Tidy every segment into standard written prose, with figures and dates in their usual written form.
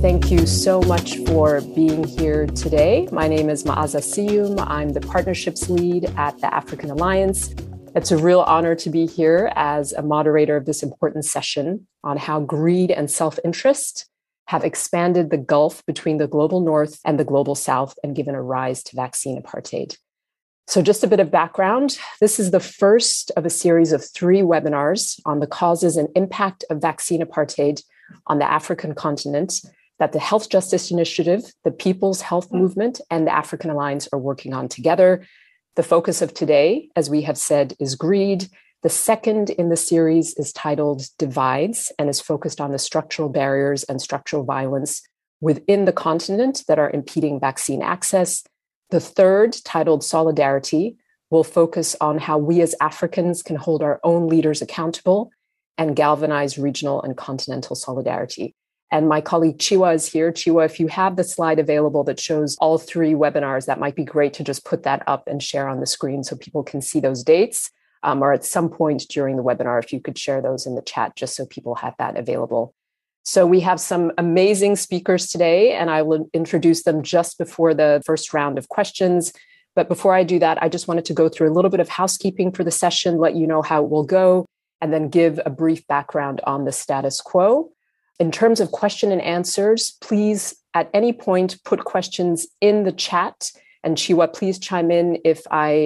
Thank you so much for being here today. My name is Maaza Siyum. I'm the partnerships lead at the African Alliance. It's a real honor to be here as a moderator of this important session on how greed and self-interest have expanded the gulf between the global north and the global south and given a rise to vaccine apartheid. So just a bit of background. This is the first of a series of 3 webinars on the causes and impact of vaccine apartheid on the African continent that the Health Justice Initiative, the People's Health Movement, and the African Alliance are working on together. The focus of today, as we have said, is greed. The second in the series is titled Divides and is focused on the structural barriers and structural violence within the continent that are impeding vaccine access. The third, titled Solidarity, will focus on how we as Africans can hold our own leaders accountable and galvanize regional and continental solidarity. And my colleague Chiwa is here. Chiwa, if you have the slide available that shows all 3 webinars, that might be great to just put that up and share on the screen so people can see those dates. Or at some point during the webinar, if you could share those in the chat, just so people have that available. So we have some amazing speakers today, and I will introduce them just before the first round of questions. But before I do that, I just wanted to go through a little bit of housekeeping for the session, let you know how it will go, and then give a brief background on the status quo. In terms of question and answers, please, at any point, put questions in the chat. And Chiwa, please chime in if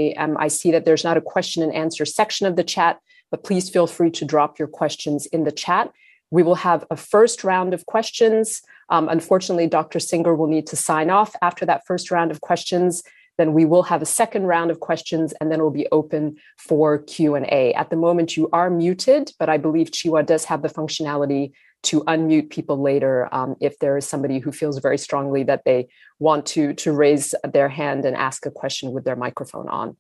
I see that there's not a question and answer section of the chat, but please feel free to drop your questions in the chat. We will have a first round of questions. Unfortunately, Dr. Singer will need to sign off after that first round of questions. Then we will have a second round of questions, and then it will be open for Q&A. At the moment, you are muted, but I believe Chiwa does have the functionality to unmute people later if there is somebody who feels very strongly that they want to raise their hand and ask a question with their microphone on.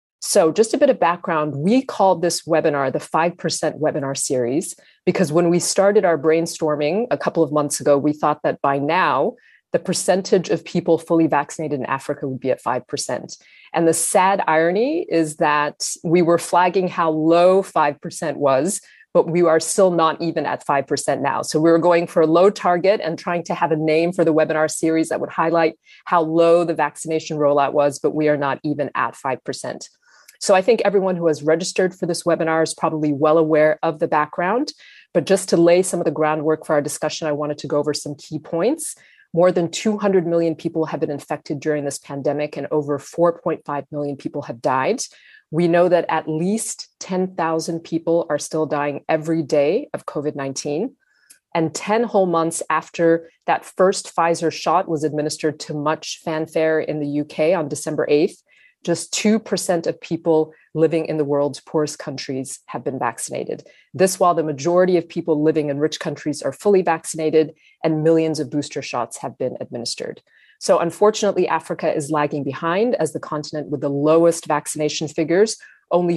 So just a bit of background, we called this webinar the 5% webinar series because when we started our brainstorming a couple of months ago, we thought that by now, the percentage of people fully vaccinated in Africa would be at 5%. And the sad irony is that we were flagging how low 5% was, but we are still not even at 5% now. So we were going for a low target and trying to have a name for the webinar series that would highlight how low the vaccination rollout was, but we are not even at 5%. So I think everyone who has registered for this webinar is probably well aware of the background, but just to lay some of the groundwork for our discussion, I wanted to go over some key points. More than 200 million people have been infected during this pandemic and over 4.5 million people have died. We know that at least 10,000 people are still dying every day of COVID-19. And 10 whole months after that first Pfizer shot was administered to much fanfare in the UK on December 8th, just 2% of people living in the world's poorest countries have been vaccinated. This while the majority of people living in rich countries are fully vaccinated and millions of booster shots have been administered. So unfortunately, Africa is lagging behind as the continent with the lowest vaccination figures. Only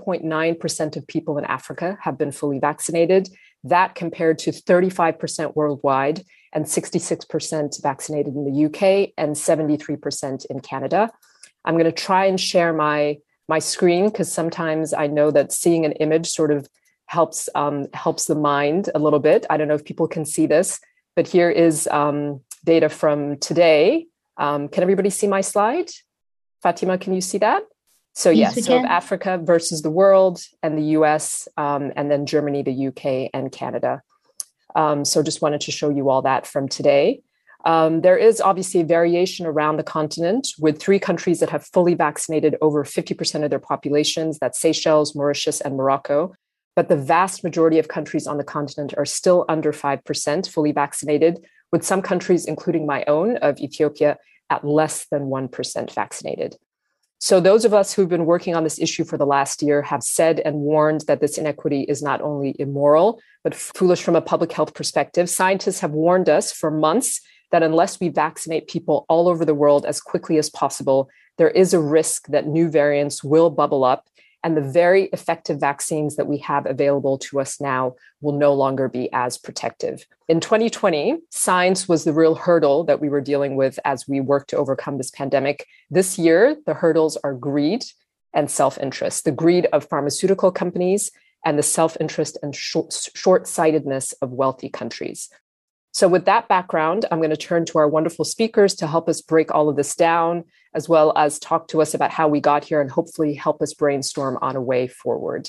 4.9% of people in Africa have been fully vaccinated. That compared to 35% worldwide and 66% vaccinated in the UK and 73% in Canada. I'm going to try and share my screen because sometimes I know that seeing an image sort of helps the mind a little bit. I don't know if people can see this, but here is data from today. Can everybody see my slide? Fatima, can you see that? So yes, so Africa versus the world and the US, and then Germany, the UK, and Canada. So just wanted to show you all that from today. There is obviously a variation around the continent with 3 countries that have fully vaccinated over 50% of their populations. That's Seychelles, Mauritius, and Morocco. But the vast majority of countries on the continent are still under 5% fully vaccinated, with some countries, including my own of Ethiopia, at less than 1% vaccinated. So those of us who've been working on this issue for the last year have said and warned that this inequity is not only immoral, but foolish from a public health perspective. Scientists have warned us for months that unless we vaccinate people all over the world as quickly as possible, there is a risk that new variants will bubble up and the very effective vaccines that we have available to us now will no longer be as protective. In 2020, science was the real hurdle that we were dealing with as we worked to overcome this pandemic. This year, the hurdles are greed and self-interest, the greed of pharmaceutical companies and the self-interest and short-sightedness of wealthy countries. So with that background, I'm going to turn to our wonderful speakers to help us break all of this down, as well as talk to us about how we got here and hopefully help us brainstorm on a way forward.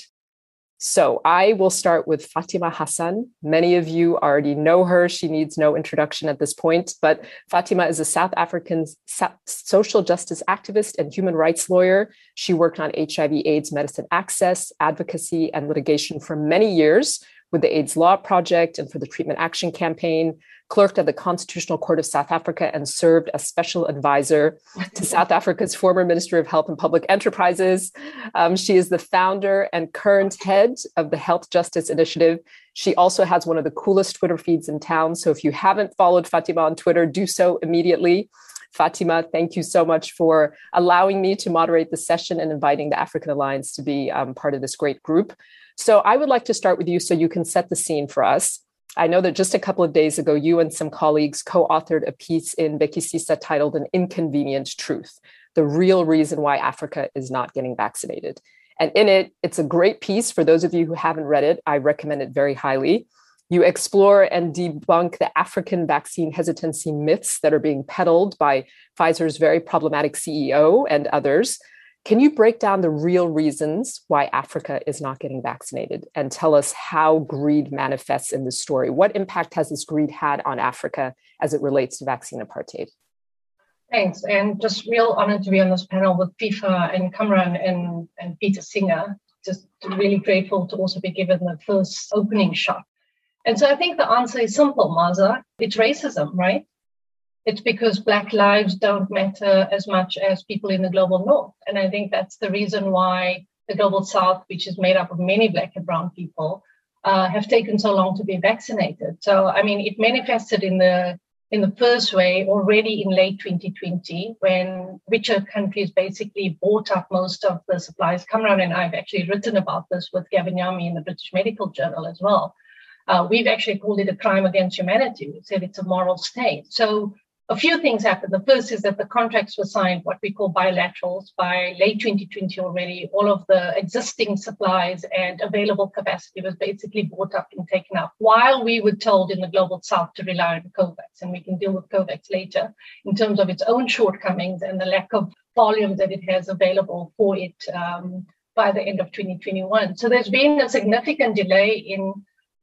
So I will start with Fatima Hassan. Many of you already know her. She needs no introduction at this point, but Fatima is a South African social justice activist and human rights lawyer. She worked on HIV/AIDS medicine access, advocacy, and litigation for many years with the AIDS Law Project and for the Treatment Action Campaign, clerked at the Constitutional Court of South Africa, and served as special advisor to South Africa's former Minister of Health and Public Enterprises. She is the founder and current head of the Health Justice Initiative. She also has one of the coolest Twitter feeds in town. So if you haven't followed Fatima on Twitter, do so immediately. Fatima, thank you so much for allowing me to moderate the session and inviting the African Alliance to be part of this great group. So I would like to start with you so you can set the scene for us. I know that just a couple of days ago, you and some colleagues co-authored a piece in Bekisisa titled An Inconvenient Truth, the real reason why Africa is not getting vaccinated. And in it, it's a great piece. For those of you who haven't read it, I recommend it very highly. You explore and debunk the African vaccine hesitancy myths that are being peddled by Pfizer's very problematic CEO and others. Can you break down the real reasons why Africa is not getting vaccinated and tell us how greed manifests in this story? What impact has this greed had on Africa as it relates to vaccine apartheid? Thanks. And just real honor to be on this panel with FIFA and Kamran and Peter Singer. Just really grateful to also be given the first opening shot. And so I think the answer is simple, Maza. It's racism, right? It's because Black lives don't matter as much as people in the global North. And I think that's the reason why the global South, which is made up of many Black and brown people, have taken so long to be vaccinated. So, I mean, it manifested in the first way already in late 2020, when richer countries basically bought up most of the supplies. Kamran and I have actually written about this with Gavin Yami in the British Medical Journal as well. We've actually called it a crime against humanity. We said it's a moral state. So a few things happened. The first is that the contracts were signed, what we call bilaterals, by late 2020 already. All of the existing supplies and available capacity was basically bought up and taken up, while we were told in the global South to rely on COVAX. And we can deal with COVAX later in terms of its own shortcomings and the lack of volume that it has available for it by the end of 2021. So there's been a significant delay in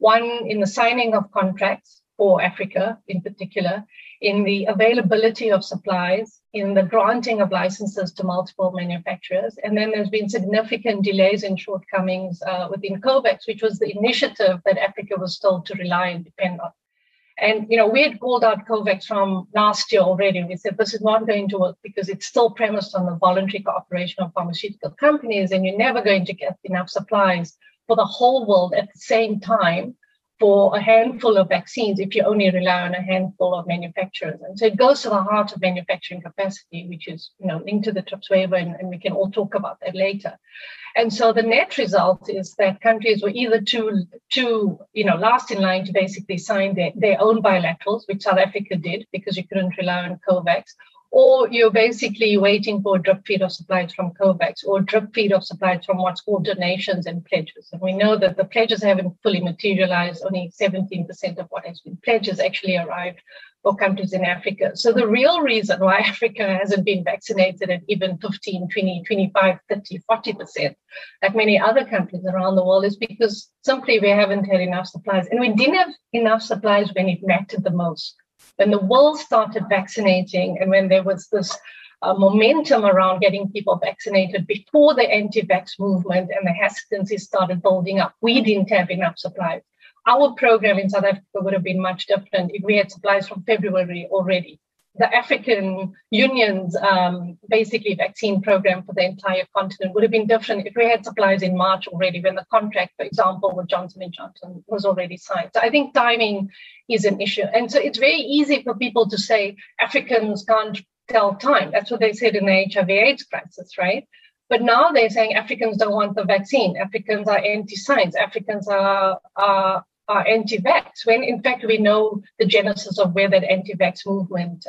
the signing of contracts for Africa in particular, in the availability of supplies, in the granting of licenses to multiple manufacturers. And then there's been significant delays and shortcomings within COVAX, which was the initiative that Africa was told to rely and depend on. And, you know, we had called out COVAX from last year already. We said this is not going to work because it's still premised on the voluntary cooperation of pharmaceutical companies, and you're never going to get enough supplies for the whole world at the same time for a handful of vaccines if you only rely on a handful of manufacturers. And so it goes to the heart of manufacturing capacity, which is, you know, linked to the TRIPS waiver, and we can all talk about that later. And so the net result is that countries were either too last in line to basically sign their own bilaterals, which South Africa did because you couldn't rely on COVAX, or you're basically waiting for a drip feed of supplies from COVAX or drip feed of supplies from what's called donations and pledges. And we know that the pledges haven't fully materialized. Only 17% of what has been pledged has actually arrived for countries in Africa. So the real reason why Africa hasn't been vaccinated at even 15, 20, 25, 30, 40%, like many other countries around the world, is because simply we haven't had enough supplies. And we didn't have enough supplies when it mattered the most. When the world started vaccinating and when there was this momentum around getting people vaccinated before the anti-vax movement and the hesitancy started building up, we didn't have enough supplies. Our program in South Africa would have been much different if we had supplies from February already. The African Union's basically vaccine program for the entire continent would have been different if we had supplies in March already, when the contract, for example, with Johnson & Johnson was already signed. So I think timing is an issue. And so it's very easy for people to say Africans can't tell time. That's what they said in the HIV/AIDS crisis, right? But now they're saying Africans don't want the vaccine. Africans are anti-science. Africans are anti-vax, when in fact we know the genesis of where that anti-vax movement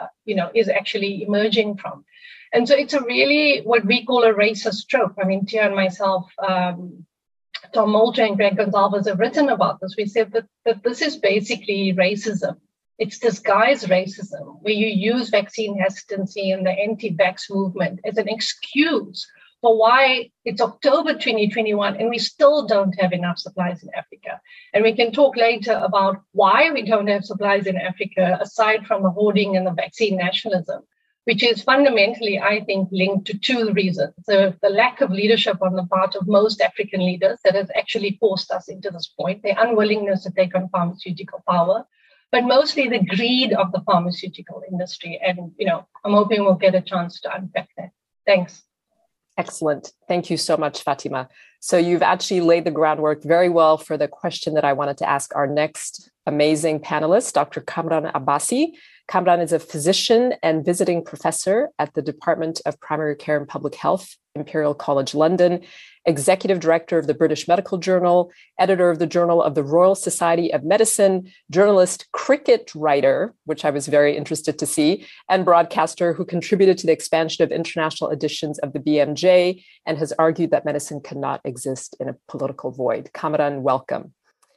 is actually emerging from. And so it's a really what we call a racist trope. I mean, Tia and myself, Tom Moultrie and Greg Gonzalez have written about this. We said that this is basically racism. it's disguised racism, where you use vaccine hesitancy and the anti-vax movement as an excuse for why it's October 2021 and we still don't have enough supplies in Africa. And we can talk later about why we don't have supplies in Africa, aside from the hoarding and the vaccine nationalism, which is fundamentally, I think, linked to two reasons. So the lack of leadership on the part of most African leaders that has actually forced us into this point, their unwillingness to take on pharmaceutical power, but mostly the greed of the pharmaceutical industry. And, I'm hoping we'll get a chance to unpack that. Thanks. Excellent. Thank you so much, Fatima. So you've actually laid the groundwork very well for the question that I wanted to ask our next amazing panelist, Dr. Kamran Abbasi. Kamran is a physician and visiting professor at the Department of Primary Care and Public Health, Imperial College London, executive director of the British Medical Journal, editor of the Journal of the Royal Society of Medicine, journalist, cricket writer, which I was very interested to see, and broadcaster who contributed to the expansion of international editions of the BMJ and has argued that medicine cannot exist in a political void. Kamran, welcome.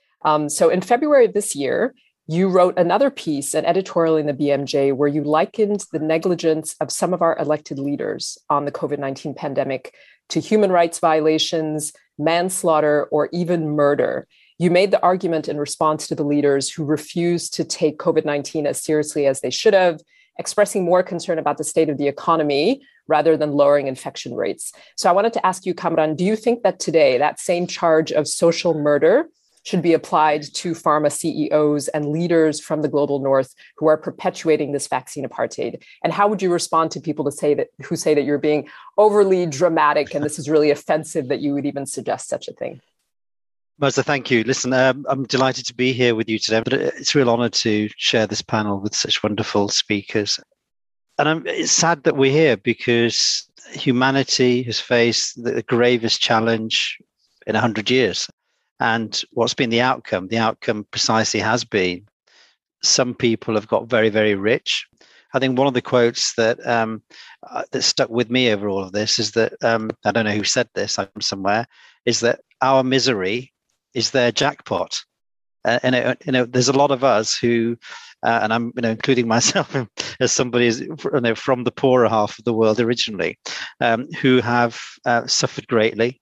So in February of this year, you wrote another piece, an editorial in the BMJ, where you likened the negligence of some of our elected leaders on the COVID-19 pandemic to human rights violations, manslaughter, or even murder. You made the argument in response to the leaders who refused to take COVID-19 as seriously as they should have, expressing more concern about the state of the economy rather than lowering infection rates. So I wanted to ask you, Kamran, do you think that today that same charge of social murder should be applied to pharma CEOs and leaders from the global north who are perpetuating this vaccine apartheid? And how would you respond to people who say that you're being overly dramatic and this is really offensive that you would even suggest such a thing? Maza, thank you. Listen, I'm delighted to be here with you today. But it's a real honor to share this panel with such wonderful speakers. And it's sad that we're here because humanity has faced the gravest challenge in 100 years. And what's been the outcome? The outcome precisely has been some people have got very, very rich. I think one of the quotes that stuck with me over all of this is that, I don't know who said this, I'm somewhere, is that our misery is their jackpot. And there's a lot of us who, and I'm including myself as somebody from the poorer half of the world originally, who have suffered greatly.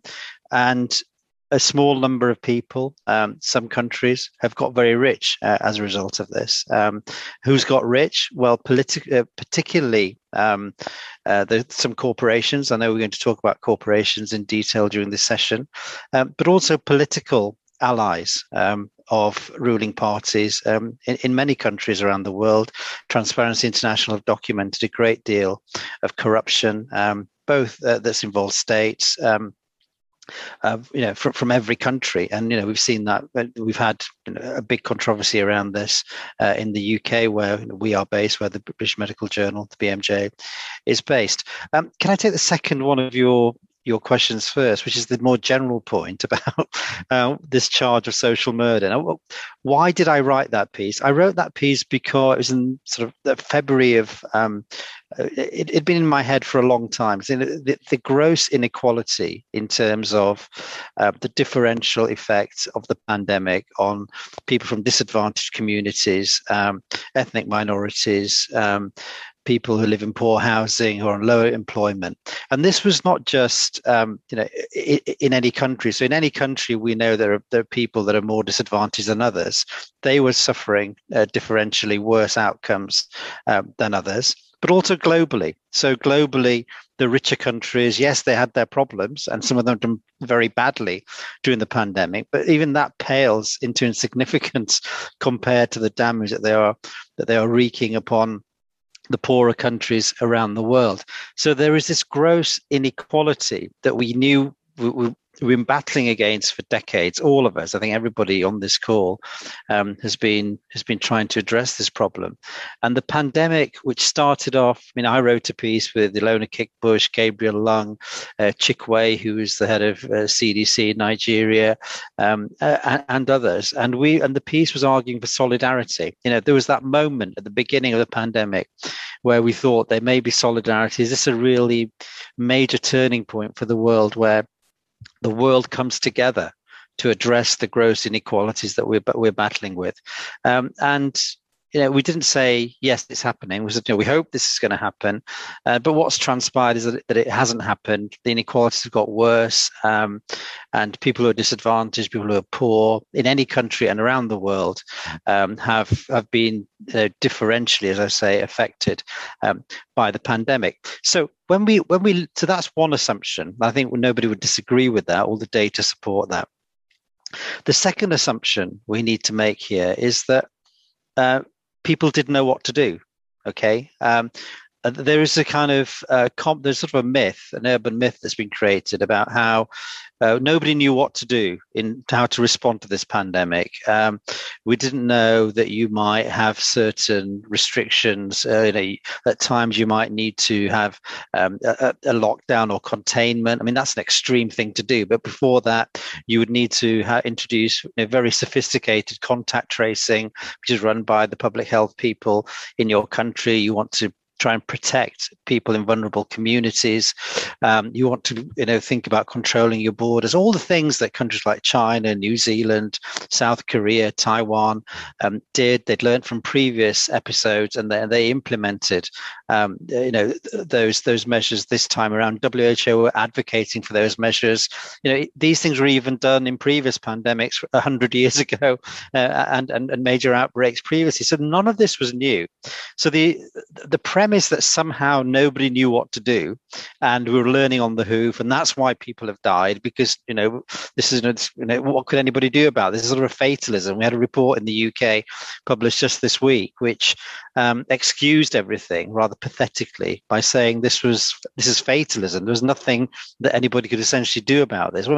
And a small number of people, some countries, have got very rich as a result of this. Who's got rich? Well, particularly there's some corporations. I know we're going to talk about corporations in detail during this session, but also political allies of ruling parties in many countries around the world. Transparency International have documented a great deal of corruption, both that's involved states, from every country. And, we've seen that we've had a big controversy around this in the UK, where we are based, where the British Medical Journal, the BMJ, is based. Can I take the second one of your questions first, which is the more general point about this charge of social murder? Now, why did I write that piece? I wrote that piece because it was in sort of the February of, it'd been in my head for a long time. So the gross inequality in terms of the differential effects of the pandemic on people from disadvantaged communities, ethnic minorities, people who live in poor housing or on lower employment. And this was not just, in any country. So in any country, we know there are people that are more disadvantaged than others. They were suffering differentially worse outcomes than others, but also globally. So globally, the richer countries, yes, they had their problems, and some of them done very badly during the pandemic, but even that pales into insignificance compared to the damage that they are wreaking upon the poorer countries around the world. So there is this gross inequality that we knew we've been battling against for decades. All of us, I think everybody on this call, has been trying to address this problem. And the pandemic, which started off, I wrote a piece with Ilona Kickbush, Gabriel Lung, Chick Wei, who is the head of CDC in Nigeria, and others. And the piece was arguing for solidarity. There was that moment at the beginning of the pandemic where we thought there may be solidarity. Is this a really major turning point for the world, where the world comes together to address the gross inequalities that we're battling with? And we didn't say, yes, it's happening. We said, we hope this is going to happen. But what's transpired is that it hasn't happened. The inequalities have got worse. And people who are disadvantaged, people who are poor in any country and around the world have been differentially, as I say, affected by the pandemic. So so that's one assumption. I think nobody would disagree with that. All the data support that. The second assumption we need to make here is that people didn't know what to do. Okay. There is a kind of there's sort of a myth, an urban myth that's been created about how nobody knew what to do in how to respond to this pandemic. We didn't know that you might have certain restrictions. At times you might need to have a lockdown or containment. I mean, that's an extreme thing to do. But before that, you would need to introduce very sophisticated contact tracing, which is run by the public health people in your country. You want to try and protect people in vulnerable communities. You want to, think about controlling your borders, all the things that countries like China, New Zealand, South Korea, Taiwan did. They'd learned from previous episodes, and they implemented, those measures this time around. WHO were advocating for those measures. These things were even done in previous pandemics 100 years ago, and major outbreaks previously. So none of this was new. So the premise that somehow nobody knew what to do and we were learning on the hoof, and that's why people have died, because this is what could anybody do about this? This is sort of a fatalism. We had a report in the UK published just this week which excused everything rather pathetically by saying this is fatalism. There was nothing that anybody could essentially do about this.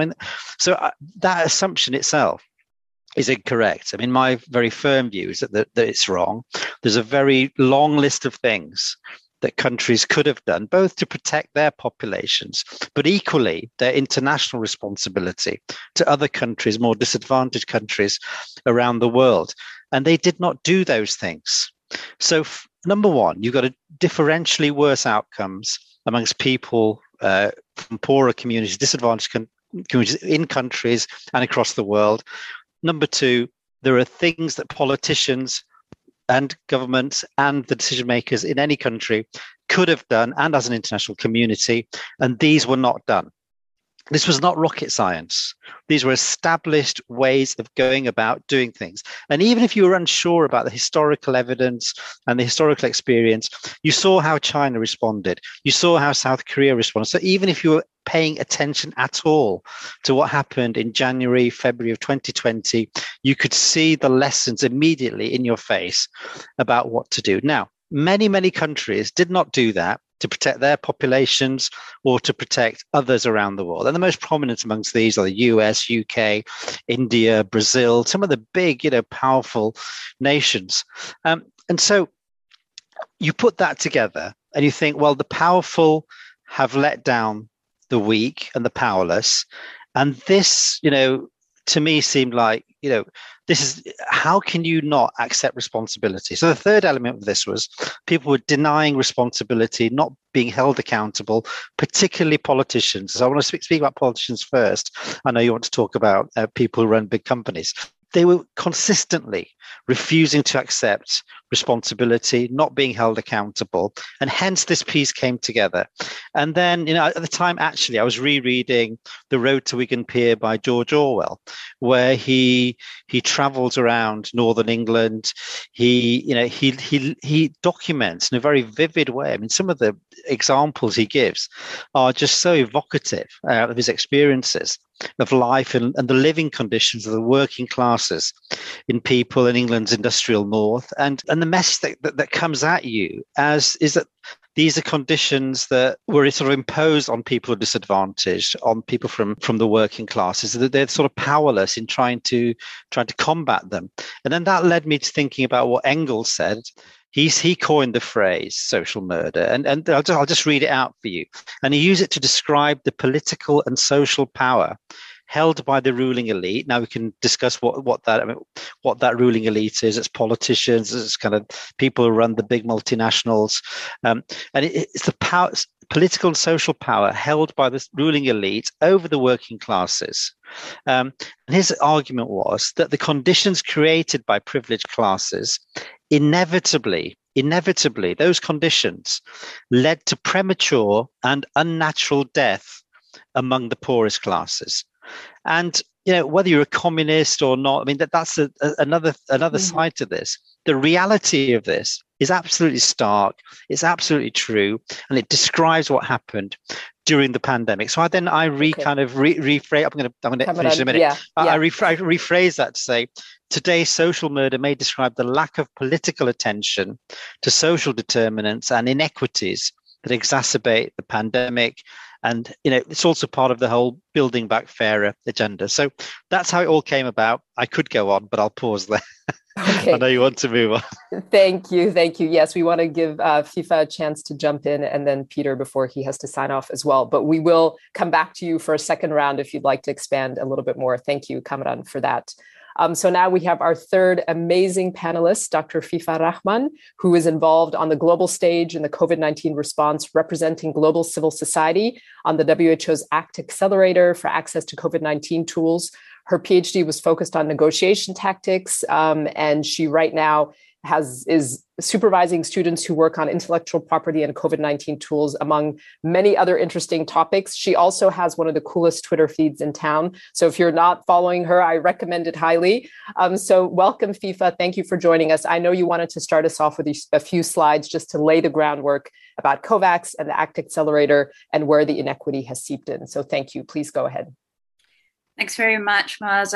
That assumption itself is incorrect. I mean, my very firm view is that it's wrong. There's a very long list of things that countries could have done, both to protect their populations, but equally their international responsibility to other countries, more disadvantaged countries around the world. And they did not do those things. So number one, you've got a differentially worse outcomes amongst people from poorer communities, disadvantaged communities in countries and across the world. Number two, there are things that politicians and governments and the decision makers in any country could have done, and as an international community, and these were not done. This was not rocket science. These were established ways of going about doing things. And even if you were unsure about the historical evidence and the historical experience, you saw how China responded. You saw how South Korea responded. So even if you were paying attention at all to what happened in January, February of 2020, you could see the lessons immediately in your face about what to do. Now, many, many countries did not do that to protect their populations or to protect others around the world. And the most prominent amongst these are the US, UK, India, Brazil, some of the big, powerful nations. And so you put that together and you think, well, the powerful have let down the weak and the powerless. And this, to me seemed like, this is, how can you not accept responsibility? So the third element of this was people were denying responsibility, not being held accountable, particularly politicians. So I want to speak about politicians first. I know you want to talk about people who run big companies. They were consistently refusing to accept responsibility, not being held accountable. And hence this piece came together. And then, at the time, actually, I was rereading The Road to Wigan Pier by George Orwell, where he travels around northern England. He documents in a very vivid way. I mean, some of the examples he gives are just so evocative of his experiences of life and the living conditions of the working classes in people in England's industrial north. And the message that comes at you is that these are conditions that were sort of imposed on people who are disadvantaged, on people from the working classes, that they're sort of powerless in trying to combat them. And then that led me to thinking about what Engels said. He coined the phrase social murder, and I'll just read it out for you. And he used it to describe the political and social power held by the ruling elite. Now we can discuss what that ruling elite is. It's politicians, it's kind of people who run the big multinationals, and it's the power, political and social power held by the ruling elite over the working classes. And his argument was that the conditions created by privileged classes inevitably, those conditions led to premature and unnatural death among the poorest classes. And whether you're a communist or not, I mean, that's another side to this. The reality of this is absolutely stark. It's absolutely true, and it describes what happened during the pandemic. So I rephrase. I'm going to finish in a minute. Yeah. I rephrase that to say, today's social murder may describe the lack of political attention to social determinants and inequities that exacerbate the pandemic. And, it's also part of the whole Building Back Fairer agenda. So that's how it all came about. I could go on, but I'll pause there. Okay. I know you want to move on. Thank you. Yes, we want to give FIFA a chance to jump in, and then Peter before he has to sign off as well. But we will come back to you for a second round if you'd like to expand a little bit more. Thank you, Kamran, for that. So now we have our third amazing panelist, Dr. FIFA Rahman, who is involved on the global stage in the COVID-19 response, representing global civil society on the WHO's ACT Accelerator for access to COVID-19 tools. Her PhD was focused on negotiation tactics, and she right now is supervising students who work on intellectual property and COVID-19 tools, among many other interesting topics. She also has one of the coolest Twitter feeds in town. So if you're not following her, I recommend it highly. So welcome, FIFA. Thank you for joining us. I know you wanted to start us off with a few slides just to lay the groundwork about COVAX and the ACT Accelerator and where the inequity has seeped in. So thank you. Please go ahead. Thanks very much, Maaza.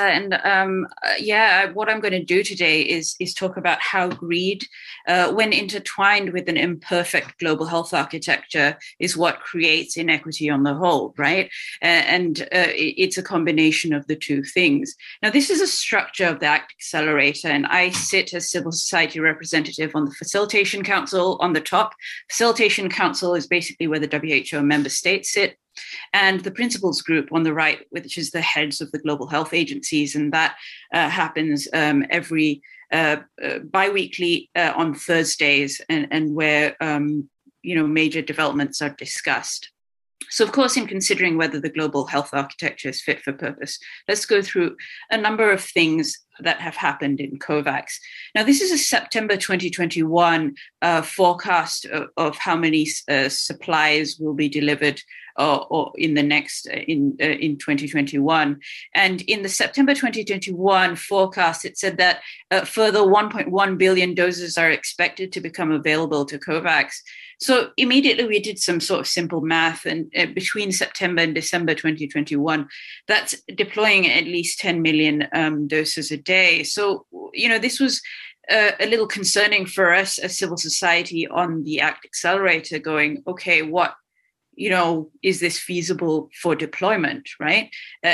And what I'm going to do today is talk about how greed, when intertwined with an imperfect global health architecture, is what creates inequity on the whole, right? It's a combination of the two things. Now, this is a structure of the ACT Accelerator, and I sit as civil society representative on the Facilitation Council on the top. Facilitation Council is basically where the WHO member states sit, and the principals group on the right, which is the heads of the global health agencies. And that happens every bi-weekly on Thursdays, and where, major developments are discussed. So, of course, in considering whether the global health architecture is fit for purpose, let's go through a number of things that have happened in COVAX. Now, this is a September 2021 forecast of how many supplies will be delivered or in the next in 2021. And in the September 2021 forecast, it said that further 1.1 billion doses are expected to become available to COVAX. So immediately we did some sort of simple math, and between September and December 2021, that's deploying at least 10 million doses a day. So, this was a little concerning for us as civil society on the ACT Accelerator, going, okay, what, is this feasible for deployment, right?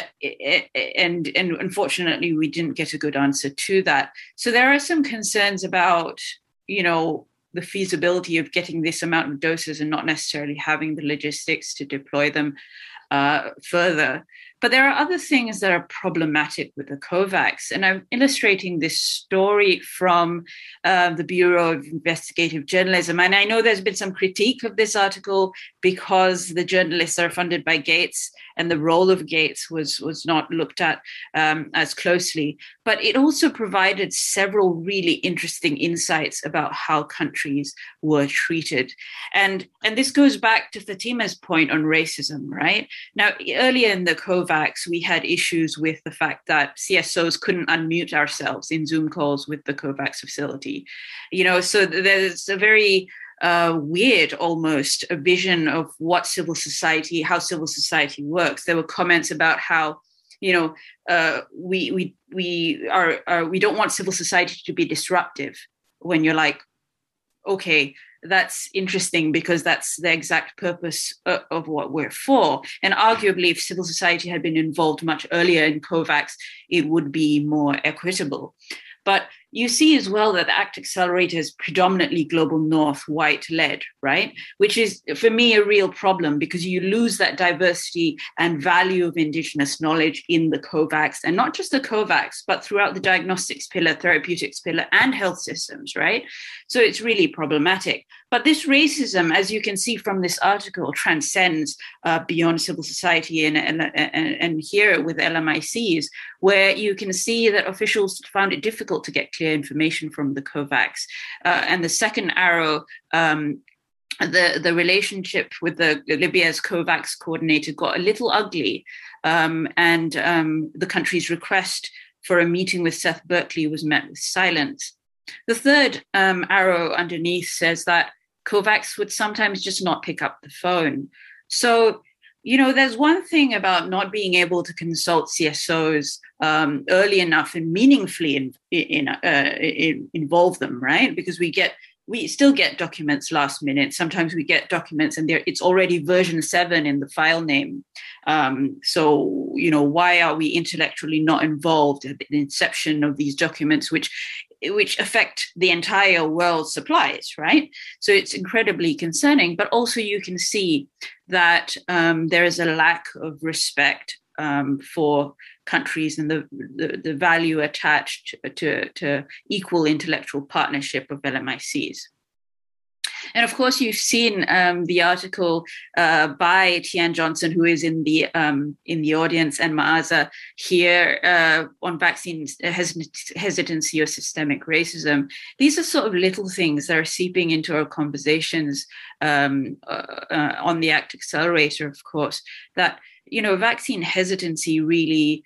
And unfortunately, we didn't get a good answer to that. So there are some concerns about, the feasibility of getting this amount of doses and not necessarily having the logistics to deploy them further. But there are other things that are problematic with the COVAX. And I'm illustrating this story from the Bureau of Investigative Journalism. And I know there's been some critique of this article because the journalists are funded by Gates and the role of Gates was not looked at as closely. But it also provided several really interesting insights about how countries were treated. And this goes back to Fatima's point on racism, right? Now, earlier in the COVAX, we had issues with the fact that CSOs couldn't unmute ourselves in Zoom calls with the COVAX facility. So there's a very weird, almost, a vision of what how civil society works. There were comments about how, we don't want civil society to be disruptive, when you're like, okay, that's interesting because that's the exact purpose of what we're for. And arguably, if civil society had been involved much earlier in COVAX, it would be more equitable. But you see as well that the ACT Accelerator is predominantly global north, white led, right? Which is, for me, a real problem because you lose that diversity and value of indigenous knowledge in the COVAX, and not just the COVAX, but throughout the diagnostics pillar, therapeutics pillar, and health systems, right? So it's really problematic. But this racism, as you can see from this article, transcends beyond civil society and here with LMICs, where you can see that officials found it difficult to get clear information from the COVAX. And the second arrow, the relationship with the Libya's COVAX coordinator got a little ugly, and the country's request for a meeting with Seth Berkley was met with silence. The third arrow underneath says that COVAX would sometimes just not pick up the phone. So, there's one thing about not being able to consult CSOs early enough and meaningfully involve them, right? Because we still get documents last minute. Sometimes we get documents and it's already version 7 in the file name. So, why are we intellectually not involved at the inception of these documents, which affect the entire world's supplies, right? So it's incredibly concerning, but also you can see that there is a lack of respect for countries and the value attached to equal intellectual partnership of LMICs. And of course, you've seen the article by Tian Johnson, who is in the audience, and Maaza here on vaccine hesitancy or systemic racism. These are sort of little things that are seeping into our conversations on the ACT Accelerator, of course, that, vaccine hesitancy really,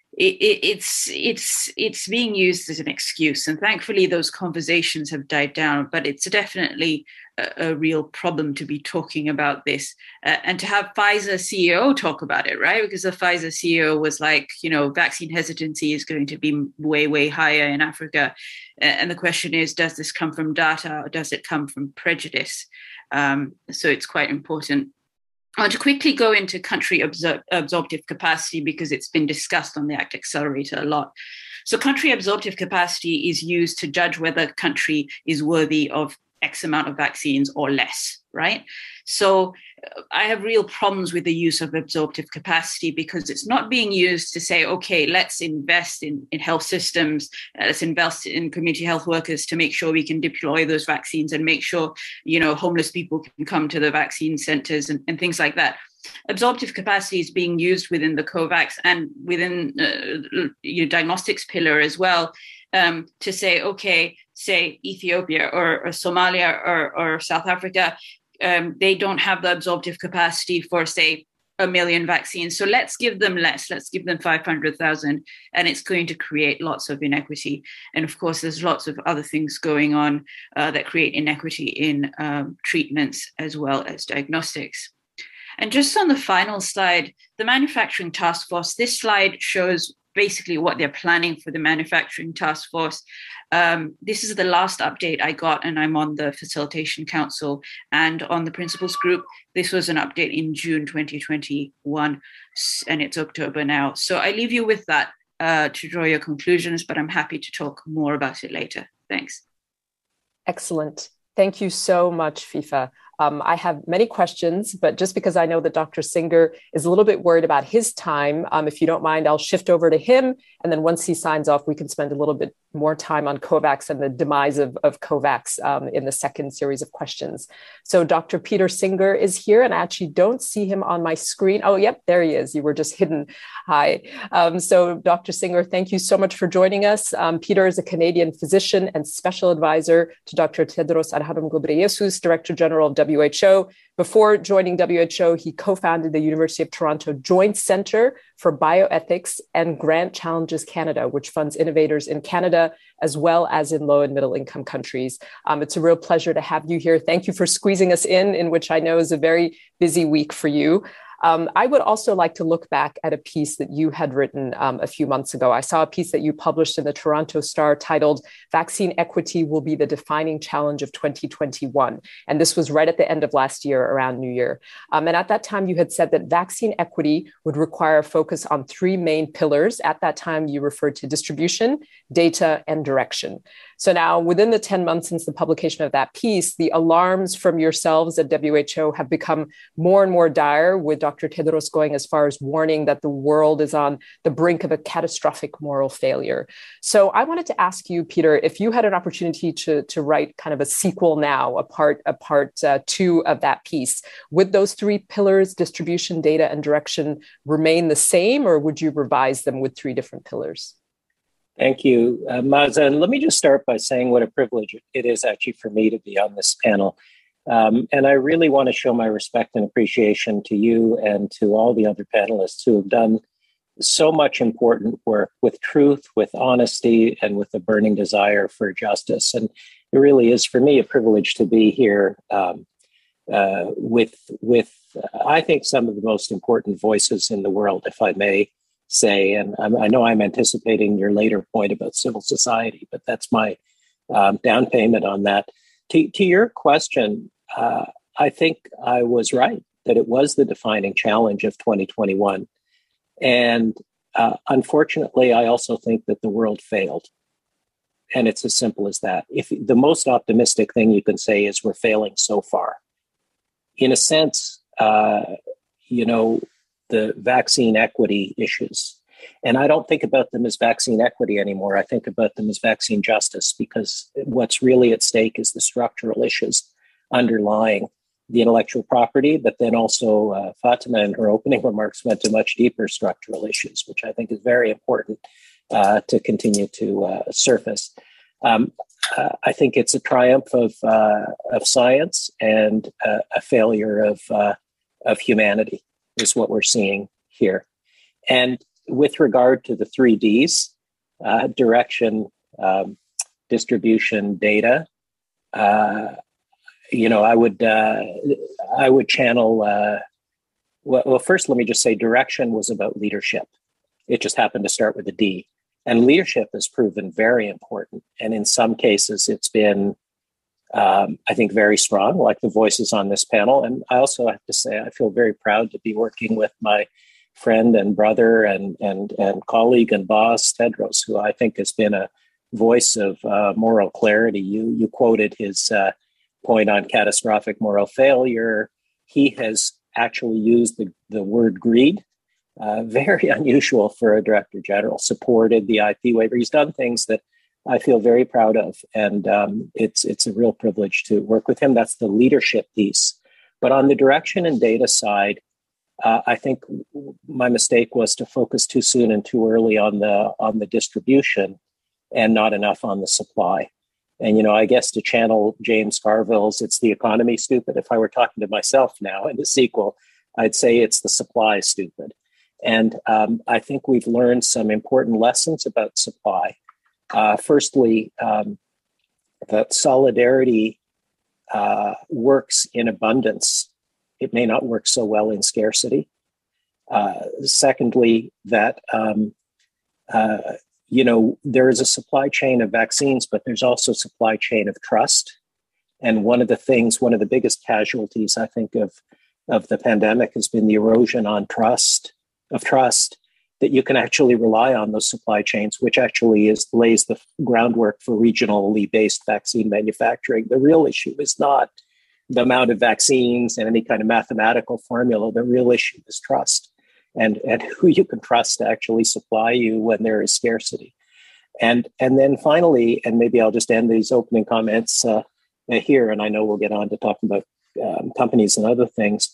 it's being used as an excuse, and thankfully those conversations have died down. But it's definitely a real problem to be talking about this, and to have Pfizer CEO talk about it, right? Because the Pfizer CEO was like, vaccine hesitancy is going to be way, way higher in Africa, and the question is, does this come from data or does it come from prejudice? So it's quite important. I want to quickly go into country absorptive capacity because it's been discussed on the ACT Accelerator a lot. So country absorptive capacity is used to judge whether a country is worthy of X amount of vaccines or less, right? So I have real problems with the use of absorptive capacity because it's not being used to say, okay, let's invest in health systems, let's invest in community health workers to make sure we can deploy those vaccines and make sure, homeless people can come to the vaccine centers and things like that. Absorptive capacity is being used within the COVAX and within your diagnostics pillar as well, to say, okay, say Ethiopia or Somalia or South Africa, they don't have the absorptive capacity for, say, 1 million vaccines. So let's give them less. Let's give them 500,000. And it's going to create lots of inequity. And of course, there's lots of other things going on that create inequity in treatments as well as diagnostics. And just on the final slide, the manufacturing task force, this slide shows basically what they're planning for the manufacturing task force. This is the last update I got, and I'm on the Facilitation Council and on the Principals Group. This was an update in June 2021, and it's October now. So I leave you with that to draw your conclusions, but I'm happy to talk more about it later. Thanks. Excellent. Thank you so much, FIFA. I have many questions, but just because I know that Dr. Singer is a little bit worried about his time, if you don't mind, I'll shift over to him. And then once he signs off, we can spend a little bit more time on COVAX and the demise of COVAX in the second series of questions. So Dr. Peter Singer is here, and I actually don't see him on my screen. Oh, yep, there he is. You were just hidden. Hi. So Dr. Singer, thank you so much for joining us. Peter is a Canadian physician and special advisor to Dr. Tedros Adhanom Ghebreyesus, Director General of WHO. Before joining WHO, he co-founded the University of Toronto Joint Centre for Bioethics and Grant Challenges Canada, which funds innovators in Canada as well as in low and middle income countries. It's a real pleasure to have you here. Thank you for squeezing us in which I know is a very busy week for you. I would also like to look back at a piece that you had written a few months ago. I saw a piece that you published in the Toronto Star titled "Vaccine Equity Will Be the Defining Challenge of 2021." And this was right at the end of last year, around New Year. And at that time, you had said that vaccine equity would require a focus on three main pillars. At that time, you referred to distribution, data, and direction. So now, within the 10 months since the publication of that piece, the alarms from yourselves at WHO have become more and more dire, with Dr. Tedros going as far as warning that the world is on the brink of a catastrophic moral failure. So I wanted to ask you, Peter, if you had an opportunity to write kind of a sequel now, a part two of that piece, would those three pillars, distribution, data, and direction, remain the same, or would you revise them with three different pillars? Thank you, Maza. And let me just start by saying what a privilege it is actually for me to be on this panel. And I really want to show my respect and appreciation to you and to all the other panelists who have done so much important work with truth, with honesty, and with a burning desire for justice. And it really is, for me, a privilege to be here with I think, some of the most important voices in the world, if I may say. And I know I'm anticipating your later point about civil society, but that's my down payment on that. To your question, I think I was right that it was the defining challenge of 2021. And unfortunately, I also think that the world failed. And it's as simple as that. If the most optimistic thing you can say is we're failing so far. In a sense, the vaccine equity issues. And I don't think about them as vaccine equity anymore. I think about them as vaccine justice, because what's really at stake is the structural issues underlying the intellectual property, but then also Fatima in her opening remarks went to much deeper structural issues, which I think is very important to continue to surface. I think it's a triumph of science and a failure of humanity is what we're seeing here. And with regard to the three Ds, direction, distribution, data, I would channel, well, first, let me just say direction was about leadership. It just happened to start with a D. And leadership has proven very important. And in some cases, it's been, I think, very strong, like the voices on this panel. And I also have to say, I feel very proud to be working with my friend and brother and colleague and boss, Tedros, who I think has been a voice of moral clarity. You quoted his point on catastrophic moral failure. He has actually used the word greed, very unusual for a director general, supported the IP waiver. He's done things that I feel very proud of, and it's a real privilege to work with him. That's the leadership piece. But on the direction and data side, I think my mistake was to focus too soon and too early on the distribution and not enough on the supply. And, I guess to channel James Carville's "It's the economy, stupid." If I were talking to myself now in the sequel, I'd say it's the supply, stupid. And I think we've learned some important lessons about supply. Firstly, that solidarity works in abundance. It may not work so well in scarcity. Secondly, that there is a supply chain of vaccines, but there's also a supply chain of trust. And one of the biggest casualties, I think, of the pandemic has been the erosion on trust, that you can actually rely on those supply chains, which actually lays the groundwork for regionally based vaccine manufacturing. The real issue is not the amount of vaccines and any kind of mathematical formula. The real issue is trust and who you can trust to actually supply you when there is scarcity. And then finally, and maybe I'll just end these opening comments here, and I know we'll get on to talking about companies and other things.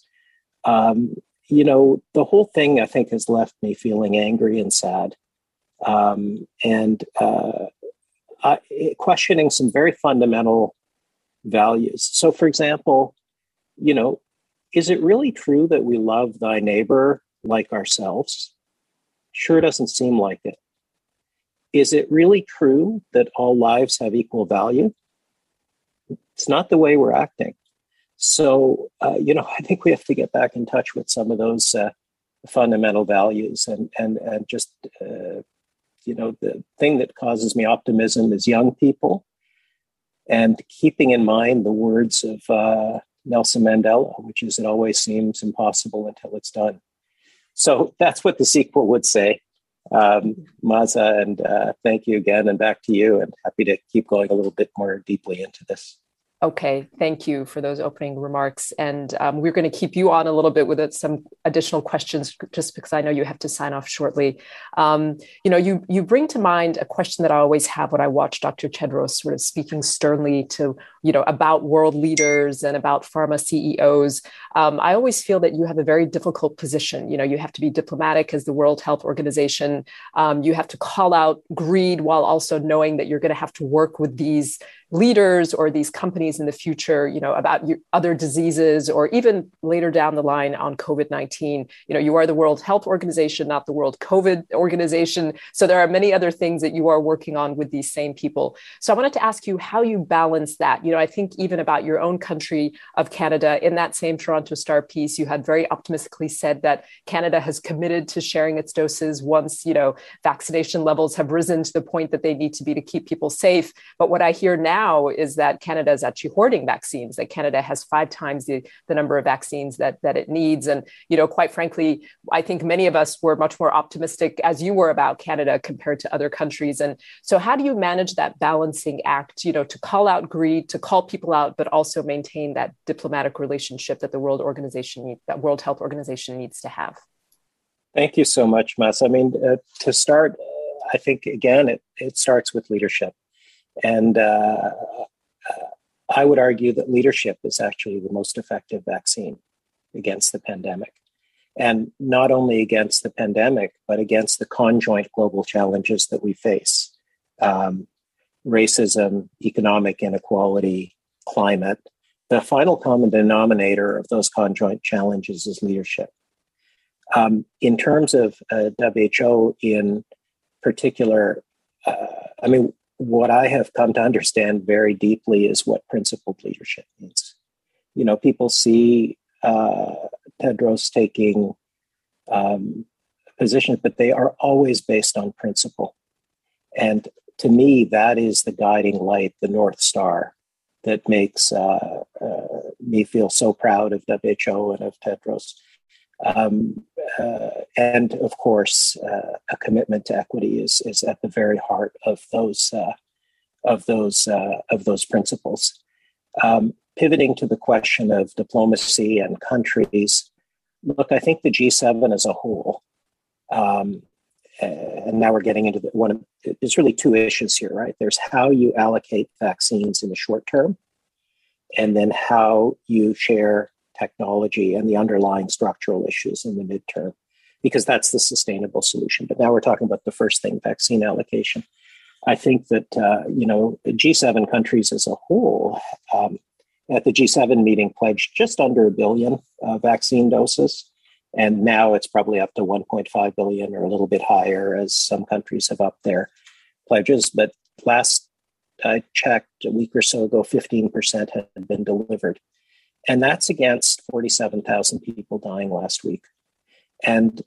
The whole thing, I think, has left me feeling angry and sad, and questioning some very fundamental values. So, for example, is it really true that we love thy neighbor like ourselves? Sure doesn't seem like it. Is it really true that all lives have equal value? It's not the way we're acting. I think we have to get back in touch with some of those fundamental values, and just the thing that causes me optimism is young people, and keeping in mind the words of Nelson Mandela, which is, it always seems impossible until it's done. So that's what the sequel would say. Maza, and thank you again, and back to you, and happy to keep going a little bit more deeply into this. Okay, thank you for those opening remarks. And we're going to keep you on a little bit with some additional questions, just because I know you have to sign off shortly. You bring to mind a question that I always have when I watch Dr. Tedros sort of speaking sternly to, about world leaders and about pharma CEOs. I always feel that you have a very difficult position. You have to be diplomatic as the World Health Organization. You have to call out greed while also knowing that you're going to have to work with these leaders or these companies in the future, about other diseases, or even later down the line on COVID-19. You are the World Health Organization, not the World COVID Organization. So there are many other things that you are working on with these same people. So I wanted to ask you how you balance that. I think even about your own country of Canada, in that same Toronto Star piece, you had very optimistically said that Canada has committed to sharing its doses once, vaccination levels have risen to the point that they need to be to keep people safe. But what I hear now is that Canada is actually hoarding vaccines, that Canada has 5 times the number of vaccines that it needs. And, quite frankly, I think many of us were much more optimistic, as you were, about Canada compared to other countries. And so how do you manage that balancing act, to call out greed, to call people out, but also maintain that diplomatic relationship that the World Health Organization needs to have? Thank you so much, Mas. I mean, to start, I think, again, it starts with leadership. And I would argue that leadership is actually the most effective vaccine against the pandemic. And not only against the pandemic, but against the conjoint global challenges that we face. Racism, economic inequality, climate. The final common denominator of those conjoint challenges is leadership. In terms of WHO in particular, what I have come to understand very deeply is what principled leadership means. People see Tedros taking positions, but they are always based on principle. And to me, that is the guiding light, the North Star, that makes me feel so proud of WHO and of Tedros. And of course, a commitment to equity is at the very heart of those principles. Pivoting to the question of diplomacy and countries, look, I think the G7 as a whole, and now we're getting into there's really 2 issues here, right? There's how you allocate vaccines in the short term, and then how you share technology and the underlying structural issues in the midterm, because that's the sustainable solution. But now we're talking about the first thing, vaccine allocation. I think that, the G7 countries as a whole, at the G7 meeting, pledged just under 1 billion vaccine doses. And now it's probably up to 1.5 billion or a little bit higher, as some countries have upped their pledges. But last I checked a week or so ago, 15% had been delivered. And that's against 47,000 people dying last week. And,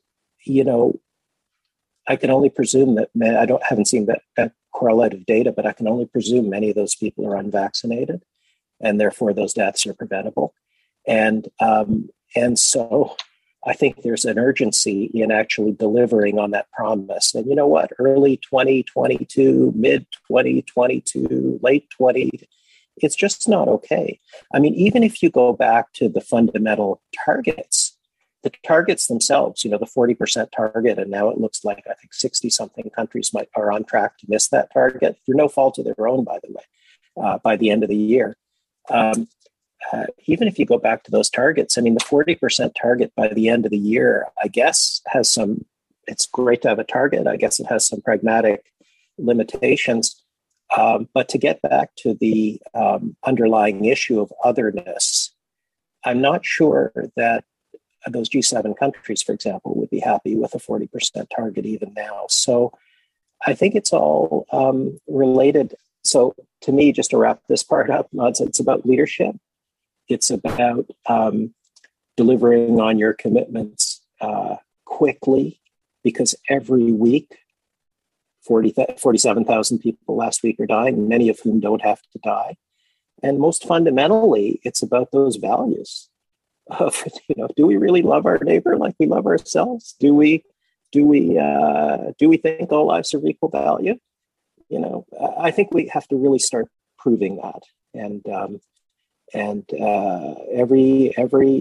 I can only presume that, haven't seen that correlative data, but I can only presume many of those people are unvaccinated, and therefore those deaths are preventable. And so I think there's an urgency in actually delivering on that promise. And you know what? Early 2022, mid 2022, late 20, it's just not okay. I mean, even if you go back to the fundamental targets, the targets themselves, the 40% target, and now it looks like I think 60-something countries are on track to miss that target through no fault of their own, by the way, by the end of the year. Even if you go back to those targets, I mean, the 40% target by the end of the year, I guess, it's great to have a target. I guess it has some pragmatic limitations. But to get back to the underlying issue of otherness, I'm not sure that those G7 countries, for example, would be happy with a 40% target even now. So I think it's all related. So to me, just to wrap this part up, it's about leadership. It's about delivering on your commitments quickly, because every week, 47,000 people last week are dying, many of whom don't have to die. And most fundamentally, it's about those values of, do we really love our neighbor like we love ourselves? Do we think all lives are of equal value? I think we have to really start proving that. And every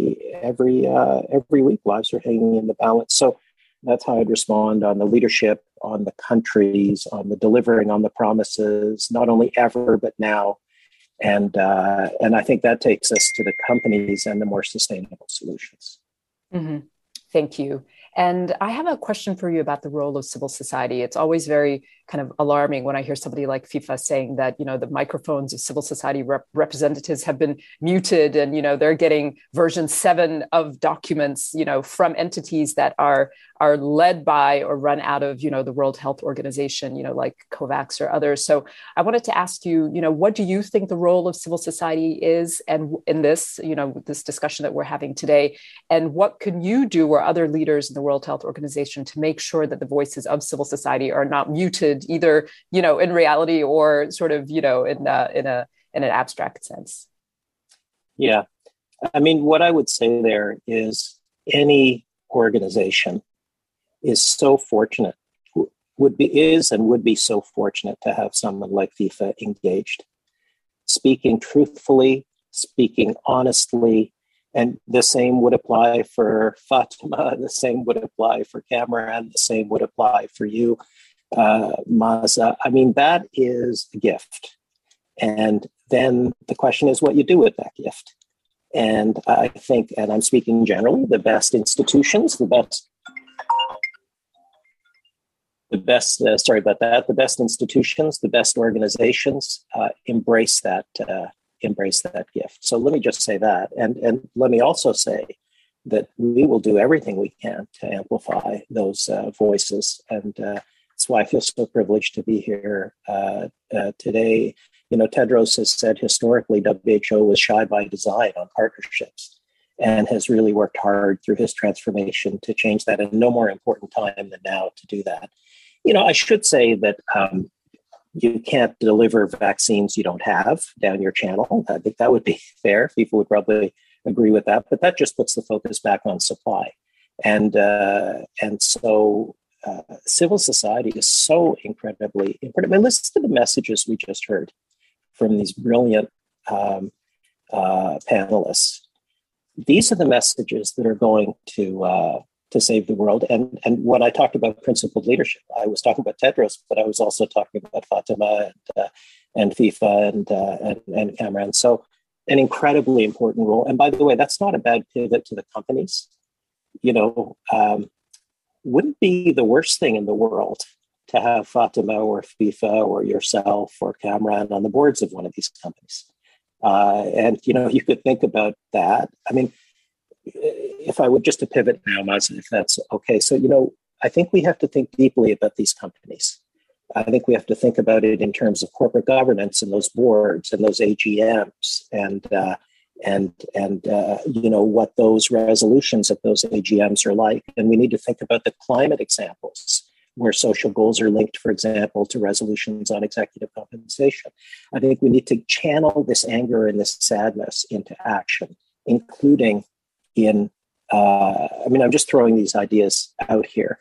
week, lives are hanging in the balance. So that's how I'd respond on the leadership, on the countries, on the delivering on the promises, not only ever, but now. And I think that takes us to the companies and the more sustainable solutions. Mm-hmm. Thank you. And I have a question for you about the role of civil society. It's always very kind of alarming when I hear somebody like FIFA saying that, the microphones of civil society representatives have been muted and, they're getting version 7 of documents, from entities that are led by or run out of, the World Health Organization, like COVAX or others. So I wanted to ask you, what do you think the role of civil society is, and in this, this discussion that we're having today, and what can you do or other leaders in the World Health Organization to make sure that the voices of civil society are not muted, either, in reality or sort of, in an abstract sense? Yeah. I mean, what I would say there is any organization is so fortunate, would be so fortunate to have someone like FIFA engaged, speaking truthfully, speaking honestly. And the same would apply for Fatima, the same would apply for Kamran, the same would apply for you, Maza. I mean, that is a gift. And then the question is what you do with that gift. And I think, and I'm speaking generally, the best institutions, the best institutions, the best organizations embrace that gift. So let me just say that. And let me also say that we will do everything we can to amplify those voices. And that's why I feel so privileged to be here today. Tedros has said historically WHO was shy by design on partnerships and has really worked hard through his transformation to change that. And no more important time than now to do that. I should say that you can't deliver vaccines you don't have down your channel. I think that would be fair. People would probably agree with that, but that just puts the focus back on supply. And so civil society is so incredibly important. I mean, listen to the messages we just heard from these brilliant panelists. These are the messages that are going to save the world. And when I talked about principled leadership, I was talking about Tedros, but I was also talking about Fatima and FIFA and Kamran. So an incredibly important role. And by the way, that's not a bad pivot to the companies. Wouldn't be the worst thing in the world to have Fatima or FIFA or yourself or Kamran on the boards of one of these companies. And you could think about that. I mean, if I would just to pivot now, Maza, if that's okay. So, I think we have to think deeply about these companies. I think we have to think about it in terms of corporate governance and those boards and those AGMs and what those resolutions of those AGMs are like. And we need to think about the climate examples where social goals are linked, for example, to resolutions on executive compensation. I think we need to channel this anger and this sadness into action, including in, I'm just throwing these ideas out here.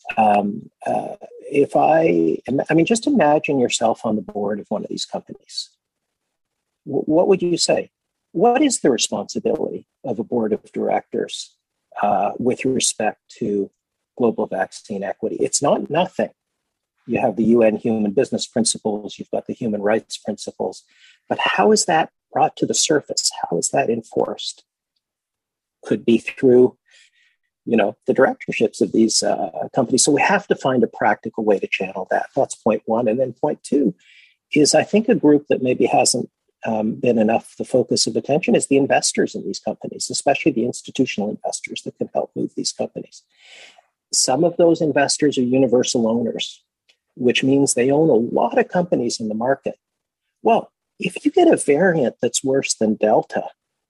Just imagine yourself on the board of one of these companies. What would you say? What is the responsibility of a board of directors with respect to global vaccine equity? It's not nothing. You have the UN Human Business Principles, you've got the human rights principles, but how is that brought to the surface? How is that enforced? Could be through, the directorships of these companies. So we have to find a practical way to channel that. That's point one. And then point two is, I think, a group that maybe hasn't been enough the focus of attention is the investors in these companies, especially the institutional investors that can help move these companies. Some of those investors are universal owners, which means they own a lot of companies in the market. Well, if you get a variant that's worse than Delta,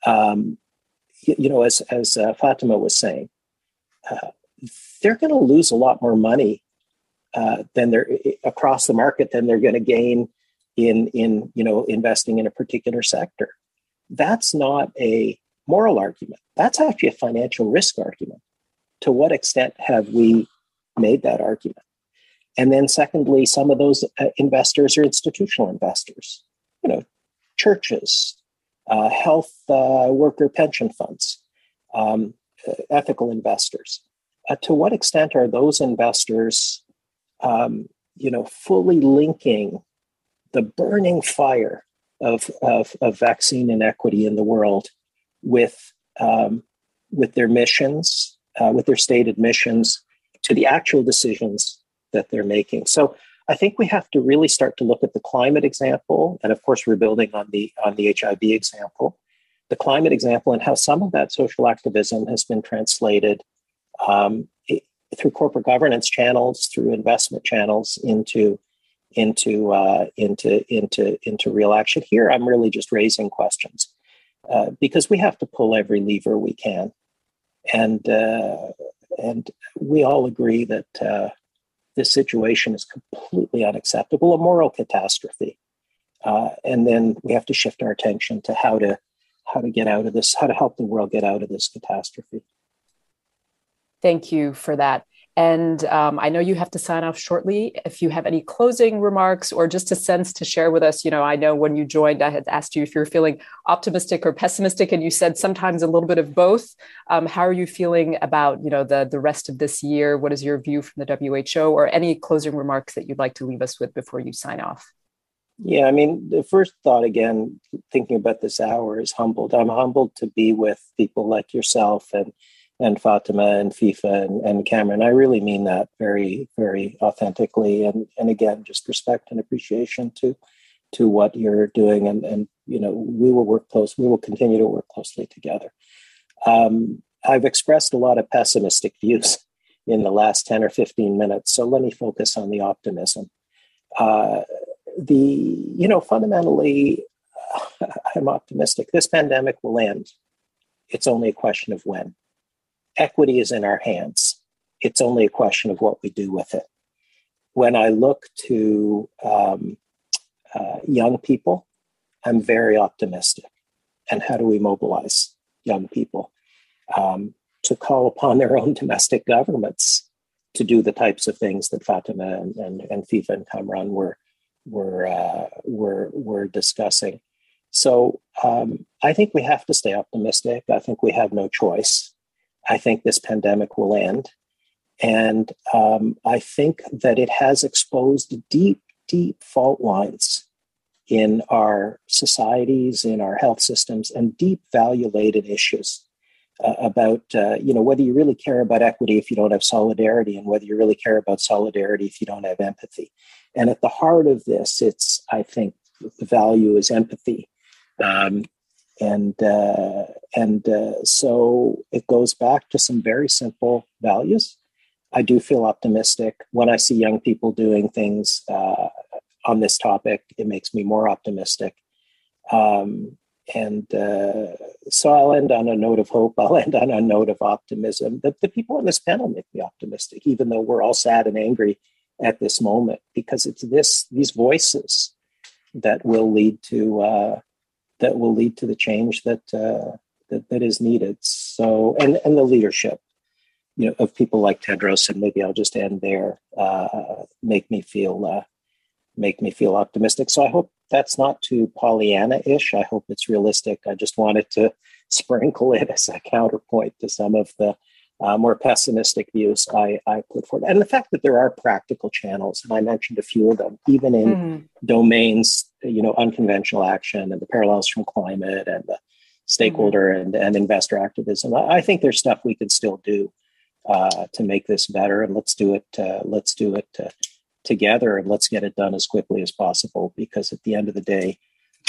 As Fatima was saying, they're going to lose a lot more money than they're across the market than they're going to gain in investing in a particular sector. That's not a moral argument. That's actually a financial risk argument. To what extent have we made that argument? And then secondly, some of those investors are institutional investors, churches, health worker pension funds, ethical investors. To what extent are those investors, fully linking the burning fire of vaccine inequity in the world with their missions, with their stated missions, to the actual decisions that they're making? So I think we have to really start to look at the climate example, and of course we're building on the HIV example, the climate example, and how some of that social activism has been translated through corporate governance channels, through investment channels into real action. Here, I'm really just raising questions because we have to pull every lever we can, and we all agree that this situation is completely unacceptable, a moral catastrophe, and then we have to shift our attention to how to get out of this, how to help the world get out of this catastrophe. Thank you for that. And I know you have to sign off shortly. If you have any closing remarks or just a sense to share with us, I know when you joined, I had asked you if you're feeling optimistic or pessimistic, and you said sometimes a little bit of both. How are you feeling about, the rest of this year? What is your view from the WHO, or any closing remarks that you'd like to leave us with before you sign off? Yeah, the first thought, again, thinking about this hour, is humbled. I'm humbled to be with people like yourself and Fatima and FIFA and Cameron. I really mean that very, very authentically. And again, just respect and appreciation to what you're doing. And we will work close. We will continue to work closely together. I've expressed a lot of pessimistic views in the last 10 or 15 minutes. So let me focus on the optimism. Fundamentally, I'm optimistic. This pandemic will end. It's only a question of when. Equity is in our hands. It's only a question of what we do with it. When I look to young people, I'm very optimistic. And how do we mobilize young people to call upon their own domestic governments to do the types of things that Fatima and FIFA and Kamran were discussing? So I think we have to stay optimistic. I think we have no choice. I think this pandemic will end. And I think that it has exposed deep, deep fault lines in our societies, in our health systems, and deep value-laden issues about, whether you really care about equity if you don't have solidarity, and whether you really care about solidarity if you don't have empathy. And at the heart of this, I think the value is empathy. So it goes back to some very simple values. I do feel optimistic when I see young people doing things on this topic. It makes me more optimistic. So I'll end on a note of hope. I'll end on a note of optimism. The people on this panel make me optimistic, even though we're all sad and angry at this moment, because it's these voices that will lead to the change that is needed. So, and the leadership, of people like Tedros, and maybe I'll just end there, make me feel optimistic. So I hope that's not too Pollyanna-ish. I hope it's realistic. I just wanted to sprinkle it as a counterpoint to some of the more pessimistic views I put forward. And the fact that there are practical channels, and I mentioned a few of them, even in domains, unconventional action and the parallels from climate and the stakeholder and investor activism. I think there's stuff we can still do to make this better, and let's do it together, and let's get it done as quickly as possible, because at the end of the day,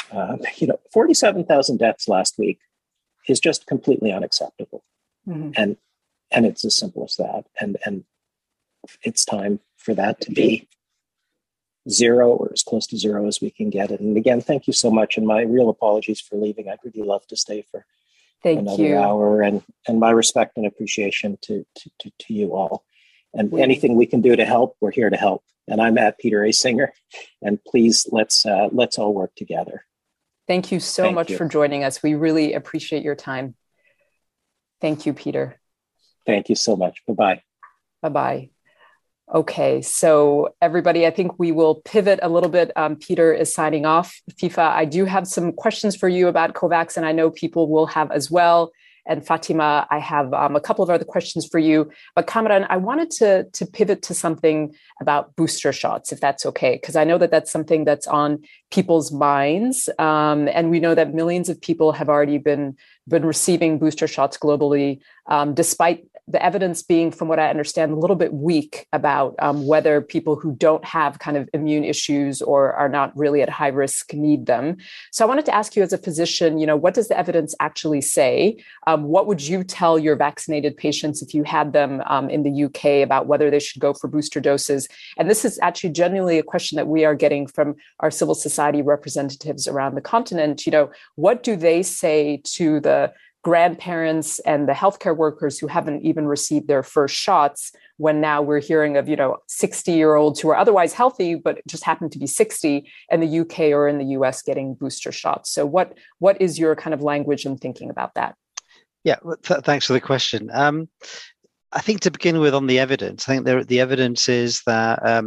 47,000 deaths last week is just completely unacceptable. And it's as simple as that. And it's time for that to be zero, or as close to zero as we can get it. And again, thank you so much. And my real apologies for leaving. I'd really love to stay for another hour. And my respect and appreciation to you all. And anything we can do to help, we're here to help. And I'm at Peter A. Singer. And please, let's all work together. Thank you so much for joining us. We really appreciate your time. Thank you, Peter. Thank you so much. Bye-bye. Bye-bye. Okay, so everybody, I think we will pivot a little bit. Peter is signing off. FIFA, I do have some questions for you about COVAX, and I know people will have as well. And Fatima, I have a couple of other questions for you. But Kamran, I wanted to pivot to something about booster shots, if that's okay, because I know that that's something that's on people's minds. And we know that millions of people have already been receiving booster shots globally, despite the evidence being, from what I understand, a little bit weak about whether people who don't have kind of immune issues or are not really at high risk need them. So I wanted to ask you as a physician, what does the evidence actually say? What would you tell your vaccinated patients if you had them in the UK about whether they should go for booster doses? And this is actually genuinely a question that we are getting from our civil society representatives around the continent. What do they say to the grandparents and the healthcare workers who haven't even received their first shots, when now we're hearing of 60-year-olds who are otherwise healthy but just happen to be 60 in the UK or in the US getting booster shots? So what is your kind of language and thinking about that? Yeah, thanks for the question. I think to begin with, on the evidence, I think the evidence is that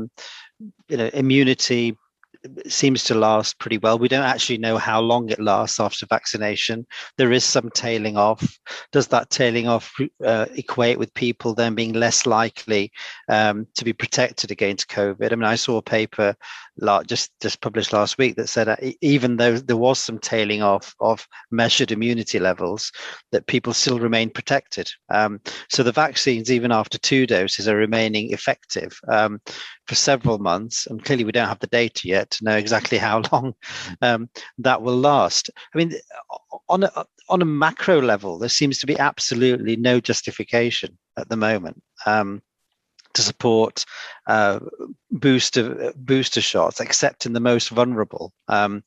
immunity seems to last pretty well. We don't actually know how long it lasts after vaccination. There is some tailing off. Does that tailing off equate with people then being less likely to be protected against COVID? I mean, I saw a paper just published last week that said even though there was some tailing off of measured immunity levels, that people still remain protected. So the vaccines, even after 2 doses, are remaining effective for several months. And clearly we don't have the data yet to know exactly how long that will last. I mean, on a macro level, there seems to be absolutely no justification at the moment to support booster shots, except in the most vulnerable in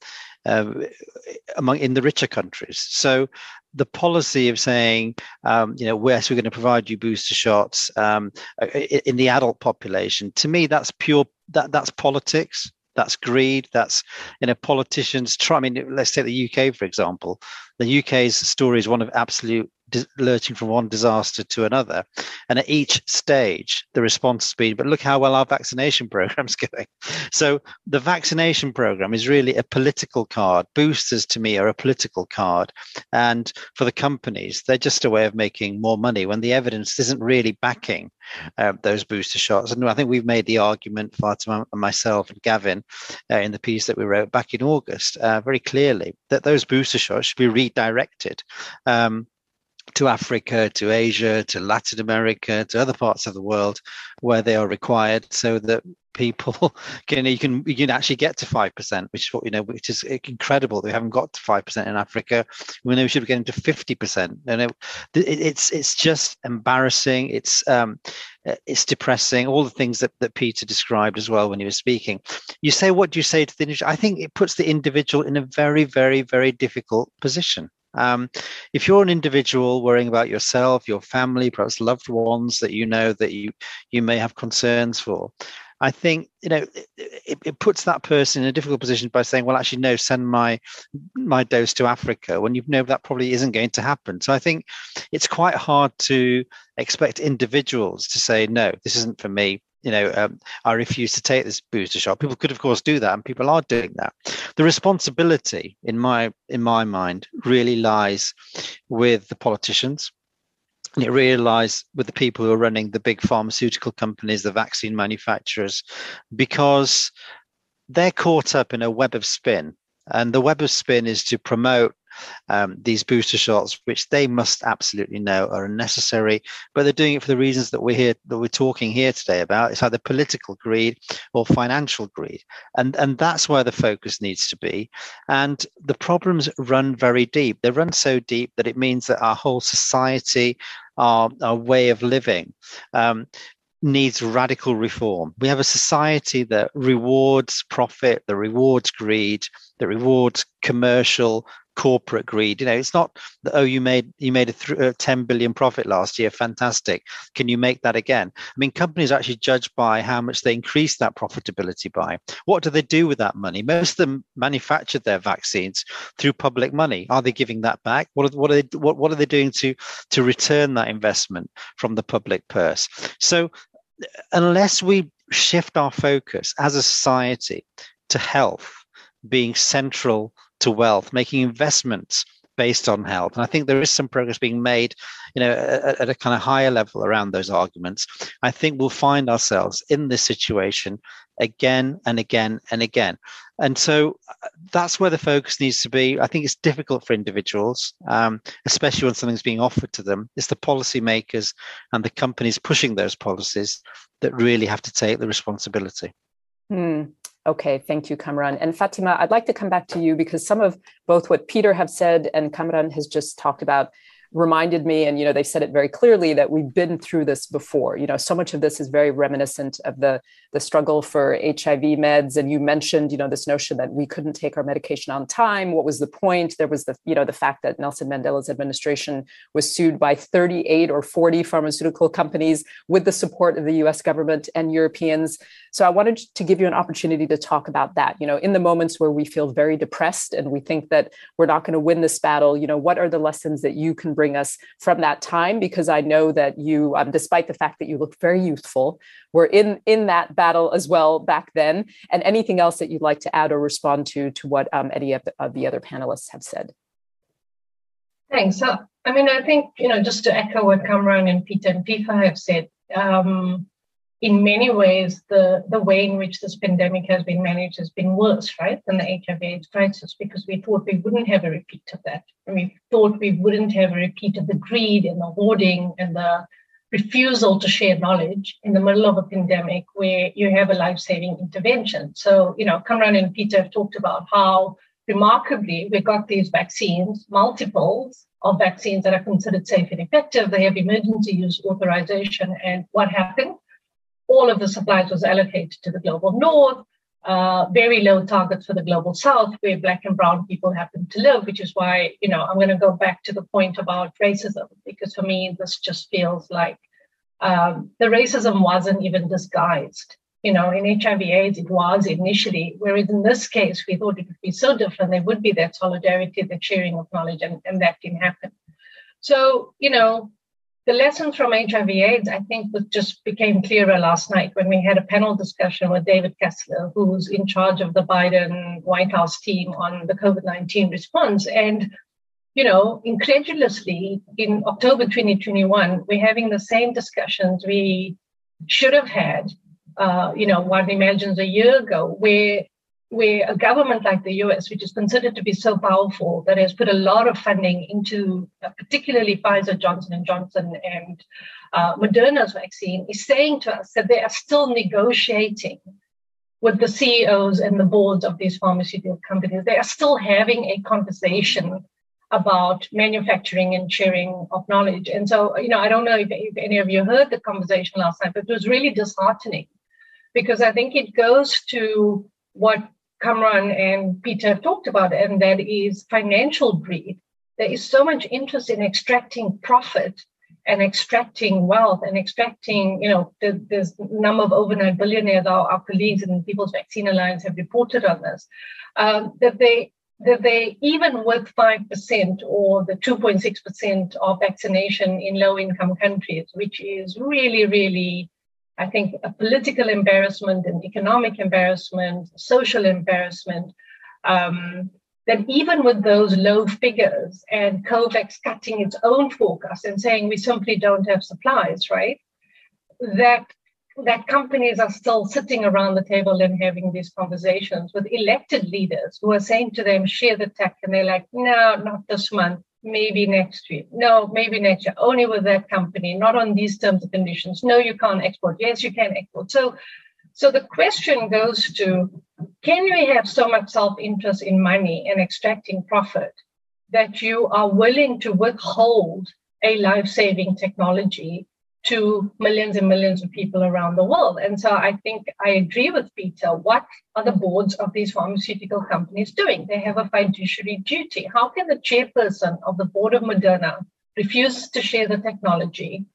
the richer countries. So the policy of saying, yes, we're going to provide you booster shots in the adult population, to me, that's pure. That's politics. That's greed. That's politicians try. I mean, let's take the UK for example. The UK's story is one of absolute lurching from one disaster to another, and at each stage the response has been, but look how well our vaccination program's going. So the vaccination program is really a political card. Boosters to me are a political card, and for the companies, they're just a way of making more money when the evidence isn't really backing those booster shots. And I think we've made the argument, Fatima and myself and Gavin, in the piece that we wrote back in August, very clearly, that those booster shots should be redirected to Africa, to Asia, to Latin America, to other parts of the world where they are required, so that people can actually get to 5%, which is incredible that we haven't got to 5% in Africa. We know we should be getting to 50%. It's just embarrassing. It's depressing. All the things that Peter described as well when he was speaking. You say, what do you say to the individual? I think it puts the individual in a very, very, very difficult position. If you're an individual worrying about yourself, your family, perhaps loved ones that that you may have concerns for, I think it puts that person in a difficult position by saying, well, actually, no, send my dose to Africa, when you know that probably isn't going to happen. So I think it's quite hard to expect individuals to say, no, this isn't for me. I refuse to take this booster shot. People could, of course, do that, and people are doing that. The responsibility, in my mind, really lies with the politicians. And it really lies with the people who are running the big pharmaceutical companies, the vaccine manufacturers, because they're caught up in a web of spin. And the web of spin is to promote these booster shots, which they must absolutely know are unnecessary, but they're doing it for the reasons that we're talking here today about. It's either political greed or financial greed, and that's where the focus needs to be. And the problems run very deep. They run so deep that it means that our whole society, our way of living, needs radical reform. We have a society that rewards profit, that rewards greed, that rewards commercial corporate greed. It's not that, oh, you made a 10 billion profit last year, fantastic, can you make that again? I mean, companies are actually judged by how much they increase that profitability by. What do they do with that money? Most of them manufactured their vaccines through public money. Are they giving that back? What are they doing to return that investment from the public purse? So unless we shift our focus as a society to health being central to wealth, making investments based on health. And I think there is some progress being made, at a kind of higher level around those arguments. I think we'll find ourselves in this situation again and again and again. And so that's where the focus needs to be. I think it's difficult for individuals, especially when something's being offered to them. It's the policymakers and the companies pushing those policies that really have to take the responsibility. Okay, thank you, Kamran. And Fatima, I'd like to come back to you because some of both what Peter have said and Kamran has just talked about reminded me, and they said it very clearly, that we've been through this before. So much of this is very reminiscent of the struggle for HIV meds. And you mentioned, this notion that we couldn't take our medication on time. What was the point? There was the fact that Nelson Mandela's administration was sued by 38 or 40 pharmaceutical companies with the support of the US government and Europeans. So I wanted to give you an opportunity to talk about that. In the moments where we feel very depressed and we think that we're not going to win this battle, what are the lessons that you can bring us from that time? Because I know that you, despite the fact that you look very youthful, were in that battle as well back then. And anything else that you'd like to add or respond to what any of the other panelists have said? Thanks. So, I think, just to echo what Kamran and Peter and FIFA have said, in many ways, the way in which this pandemic has been managed has been worse, right, than the HIV/AIDS crisis, because we thought we wouldn't have a repeat of that. And we thought we wouldn't have a repeat of the greed and the hoarding and the refusal to share knowledge in the middle of a pandemic where you have a life-saving intervention. So, Kamran and Peter have talked about how remarkably we got these vaccines, multiples of vaccines that are considered safe and effective. They have emergency use authorization. And what happened? All of the supplies was allocated to the global north, very low targets for the global south, where Black and brown people happen to live, which is why, I'm going to go back to the point about racism, because for me, this just feels like the racism wasn't even disguised. In HIV/AIDS, it was initially, whereas in this case, we thought it would be so different. There would be that solidarity, the sharing of knowledge, and that didn't happen. So, the lessons from HIV/AIDS, I think, just became clearer last night when we had a panel discussion with David Kessler, who's in charge of the Biden White House team on the COVID-19 response. And, incredulously, in October 2021, we're having the same discussions we should have had, one imagines a year ago, where a government like the US, which is considered to be so powerful, that has put a lot of funding into particularly Pfizer, Johnson & Johnson, and Moderna's vaccine, is saying to us that they are still negotiating with the CEOs and the boards of these pharmaceutical companies. They are still having a conversation about manufacturing and sharing of knowledge. And so, I don't know if any of you heard the conversation last night, but it was really disheartening, because I think it goes to what Kamran and Peter have talked about, and that is financial greed. There is so much interest in extracting profit and extracting wealth and extracting, there's a number of overnight billionaires, our colleagues in People's Vaccine Alliance have reported on this, that they, even with 5% or the 2.6% of vaccination in low-income countries, which is really, really, I think, a political embarrassment, an economic embarrassment, social embarrassment, that even with those low figures and COVAX cutting its own forecast and saying we simply don't have supplies, right, that companies are still sitting around the table and having these conversations with elected leaders who are saying to them, share the tech, and they're like, no, not this month. Maybe next week. No, maybe next year. Only with that company, not on these terms and conditions. No, you can't export. Yes, you can export. So the question goes to, can we have so much self-interest in money and extracting profit that you are willing to withhold a life-saving technology to millions and millions of people around the world. And so I think I agree with Peter. What are the boards of these pharmaceutical companies doing? They have a fiduciary duty. How can the chairperson of the board of Moderna refuse to share the technology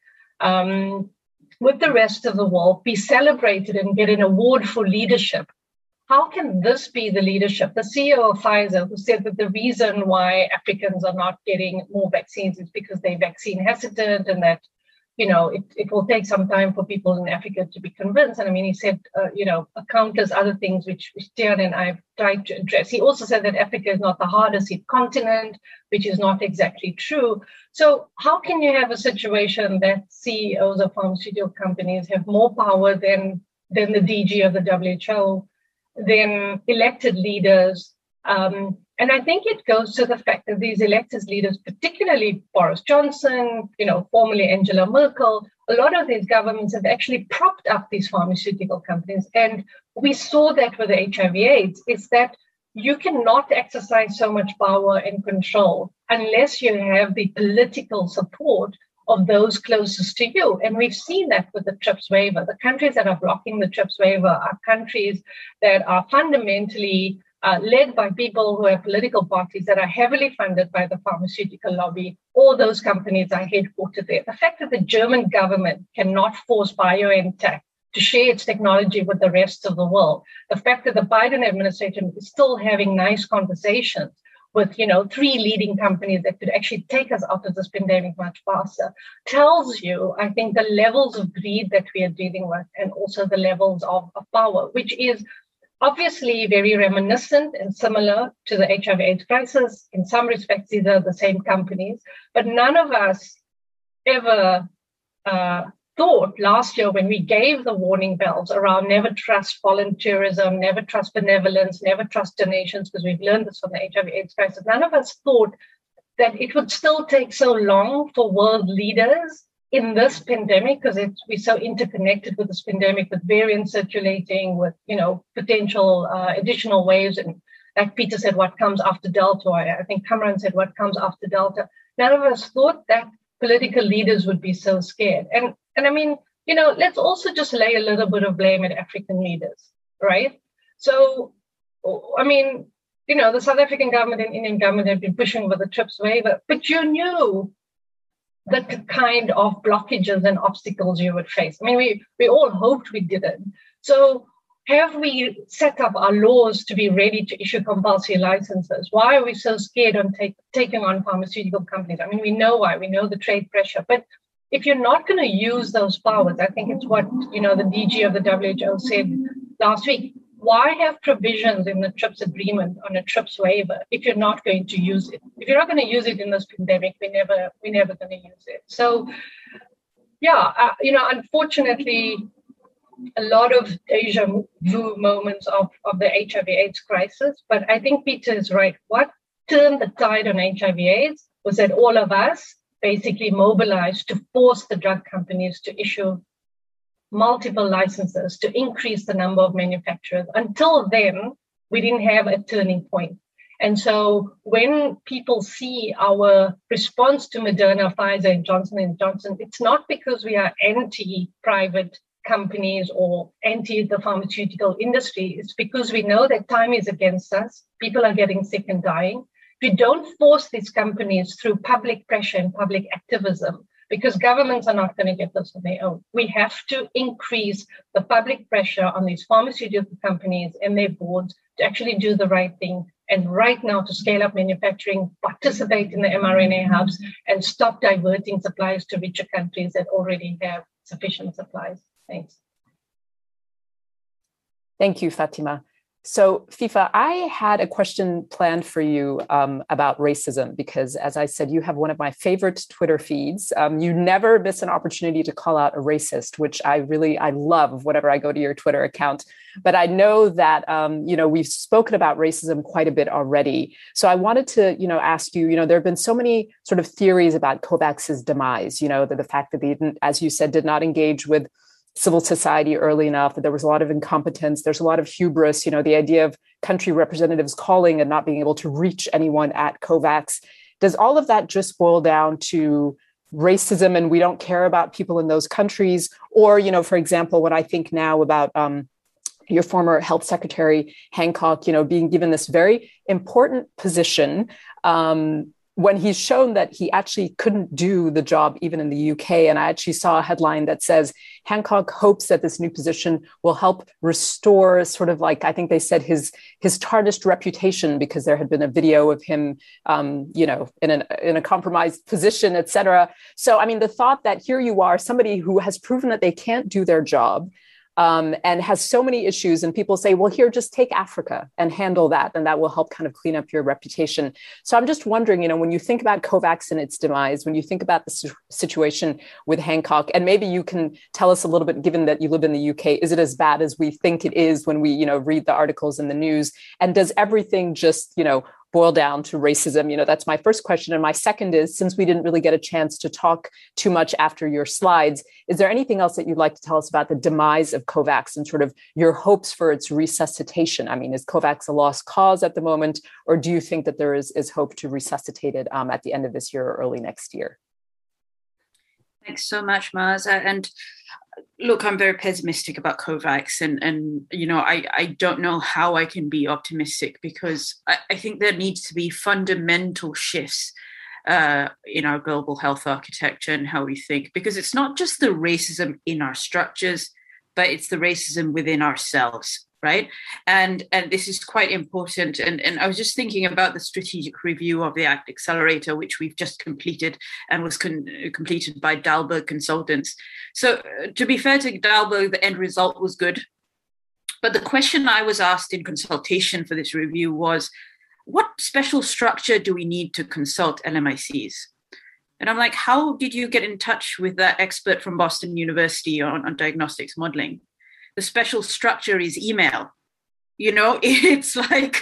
with the rest of the world, be celebrated and get an award for leadership? How can this be the leadership? The CEO of Pfizer, who said that the reason why Africans are not getting more vaccines is because they're vaccine hesitant and that, it will take some time for people in Africa to be convinced. And I mean, he said, countless other things which Tian and I've tried to address. He also said that Africa is not the hardest hit continent, which is not exactly true. So how can you have a situation that CEOs of pharmaceutical companies have more power than the DG of the WHO, than elected leaders? And I think it goes to the fact that these elected leaders, particularly Boris Johnson, formerly Angela Merkel, a lot of these governments have actually propped up these pharmaceutical companies. And we saw that with the HIV/AIDS, is that you cannot exercise so much power and control unless you have the political support of those closest to you. And we've seen that with the TRIPS waiver. The countries that are blocking the TRIPS waiver are countries that are fundamentally led by people who have political parties that are heavily funded by the pharmaceutical lobby. All those companies are headquartered there. The fact that the German government cannot force BioNTech to share its technology with the rest of the world, the fact that the Biden administration is still having nice conversations with, 3 leading companies that could actually take us out of this pandemic much faster, tells you, I think, the levels of greed that we are dealing with and also the levels of power, which is obviously very reminiscent and similar to the HIV/AIDS crisis. In some respects, these are the same companies, but none of us ever thought last year when we gave the warning bells around never trust volunteerism, never trust benevolence, never trust donations, because we've learned this from the HIV/AIDS crisis. None of us thought that it would still take so long for world leaders in this pandemic, because we're so interconnected with this pandemic, with variants circulating, with potential additional waves, and like Peter said, what comes after Delta? I think Kamran said what comes after Delta. None of us thought that political leaders would be so scared. And I mean, let's also just lay a little bit of blame at African leaders, right? So, I mean, the South African government and Indian government have been pushing for the TRIPS waiver, but you knew the kind of blockages and obstacles you would face. I mean, we all hoped we didn't. So have we set up our laws to be ready to issue compulsory licenses? Why are we so scared on taking on pharmaceutical companies? I mean, we know why. We know the trade pressure. But if you're not going to use those powers, I think it's what, the DG of the WHO said last week. Why have provisions in the TRIPS agreement on a TRIPS waiver if you're not going to use it? If you're not going to use it in this pandemic, we're never going to use it. So, yeah, unfortunately, a lot of deja vu moments of the HIV/AIDS crisis. But I think Peter is right. What turned the tide on HIV/AIDS was that all of us basically mobilized to force the drug companies to issue multiple licenses to increase the number of manufacturers. Until then, we didn't have a turning point. And so when people see our response to Moderna, Pfizer, and Johnson & Johnson, it's not because we are anti-private companies or anti the pharmaceutical industry. It's because we know that time is against us. People are getting sick and dying. We don't force these companies through public pressure and public activism, because governments are not going to get this on their own. We have to increase the public pressure on these pharmaceutical companies and their boards to actually do the right thing. And right now to scale up manufacturing, participate in the mRNA hubs, and stop diverting supplies to richer countries that already have sufficient supplies. Thanks. Thank you, Fatima. So, Fifa, I had a question planned for you about racism, because, as I said, you have one of my favorite Twitter feeds. You never miss an opportunity to call out a racist, which I love whenever I go to your Twitter account. But I know that, we've spoken about racism quite a bit already. So I wanted to, ask you, there have been so many sort of theories about COVAX's demise, that the fact that they didn't, as you said, did not engage with civil society early enough, that there was a lot of incompetence, there's a lot of hubris, the idea of country representatives calling and not being able to reach anyone at COVAX. Does all of that just boil down to racism and we don't care about people in those countries? Or, you know, for example, when I think now about your former health secretary, Hancock, you know, being given this very important position when he's shown that he actually couldn't do the job even in the UK. And I actually saw a headline that says Hancock hopes that this new position will help restore sort of like, I think they said his tarnished reputation, because there had been a video of him, you know, in a compromised position, et cetera. So, I mean, the thought that here you are, somebody who has proven that they can't do their job, and has so many issues, and people say, well, here, just take Africa and handle that, and that will help kind of clean up your reputation. So I'm just wondering, you know, when you think about COVAX and its demise, when you think about the situation with Hancock, and maybe you can tell us a little bit, given that you live in the UK, is it as bad as we think it is when we, you know, read the articles in the news? And does everything just, you know, boil down to racism? You know, that's my first question. And my second is, since we didn't really get a chance to talk too much after your slides, is there anything else that you'd like to tell us about the demise of COVAX and sort of your hopes for its resuscitation? I mean, is COVAX a lost cause at the moment, or do you think that there is hope to resuscitate it at the end of this year or early next year? Thanks so much, Maaza. And look, I'm very pessimistic about COVAX, and you know, I don't know how I can be optimistic, because I think there needs to be fundamental shifts in our global health architecture and how we think, because it's not just the racism in our structures, but it's the racism within ourselves, right? And this is quite important. And I was just thinking about the strategic review of the ACT Accelerator, which we've just completed and was completed by Dalberg Consultants. So to be fair to Dalberg, the end result was good. But the question I was asked in consultation for this review was, what special structure do we need to consult LMICs? And I'm like, how did you get in touch with that expert from Boston University on diagnostics modeling? The special structure is email. You know, it's like,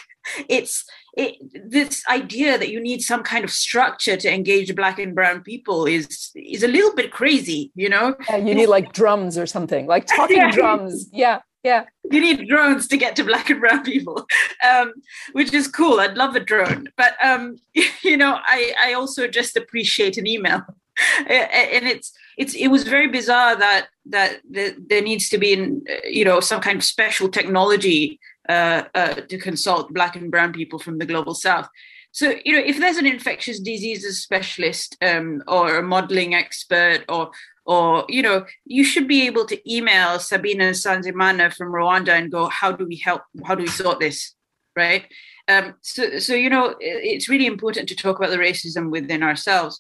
this idea that you need some kind of structure to engage Black and brown people is a little bit crazy, you know? Yeah, you need like drums or something, like talking drums. Yeah. Yeah. You need drones to get to Black and brown people, which is cool. I'd love a drone. But, you know, I also just appreciate an email. And it was very bizarre that there needs to be, you know, some kind of special technology to consult Black and brown people from the global South. So, you know, if there's an infectious diseases specialist or a modeling expert or, you know, you should be able to email Sabina Nsanzimana from Rwanda and go, how do we help? How do we sort this? Right. So, you know, it's really important to talk about the racism within ourselves.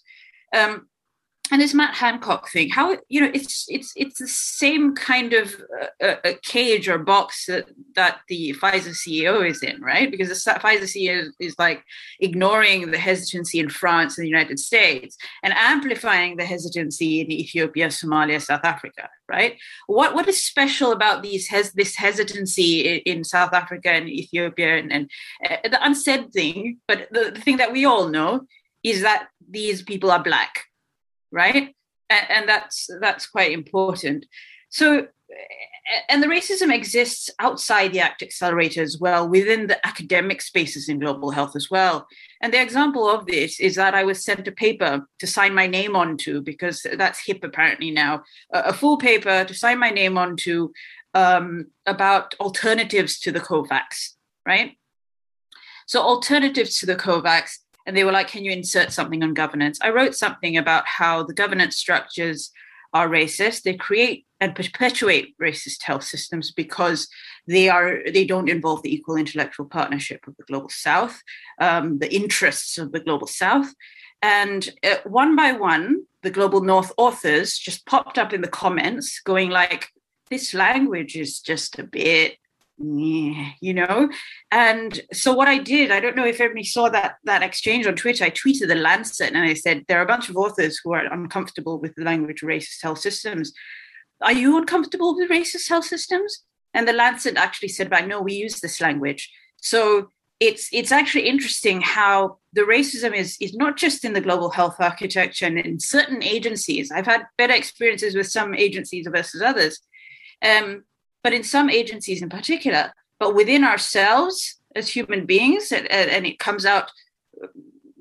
And this Matt Hancock thing, how, you know, it's the same kind of a cage or box that the Pfizer CEO is in, right? Because the Pfizer CEO is like ignoring the hesitancy in France and the United States and amplifying the hesitancy in Ethiopia, Somalia, South Africa, right? What is special about this hesitancy in South Africa and Ethiopia? And the unsaid thing, but the thing that we all know is that these people are Black. Right. And that's quite important. So, and the racism exists outside the ACT Accelerator as well, within the academic spaces in global health as well. And the example of this is that I was sent a paper to sign my name onto, because that's hip apparently now, a full paper to sign my name onto about alternatives to the COVAX, right? So alternatives to the COVAX. And they were like, can you insert something on governance? I wrote something about how the governance structures are racist. They create and perpetuate racist health systems because they don't involve the equal intellectual partnership of the global South, the interests of the global South. And one by one, the global North authors just popped up in the comments going like, this language is just a bit, you know. And so what I did, I don't know if everybody saw that exchange on Twitter. I tweeted the Lancet and I said, there are a bunch of authors who are uncomfortable with the language of racist health systems. Are you uncomfortable with racist health systems? And the Lancet actually said, but no, we use this language. So it's actually interesting how the racism is not just in the global health architecture and in certain agencies. I've had better experiences with some agencies versus others. But in some agencies in particular, but within ourselves as human beings, and it comes out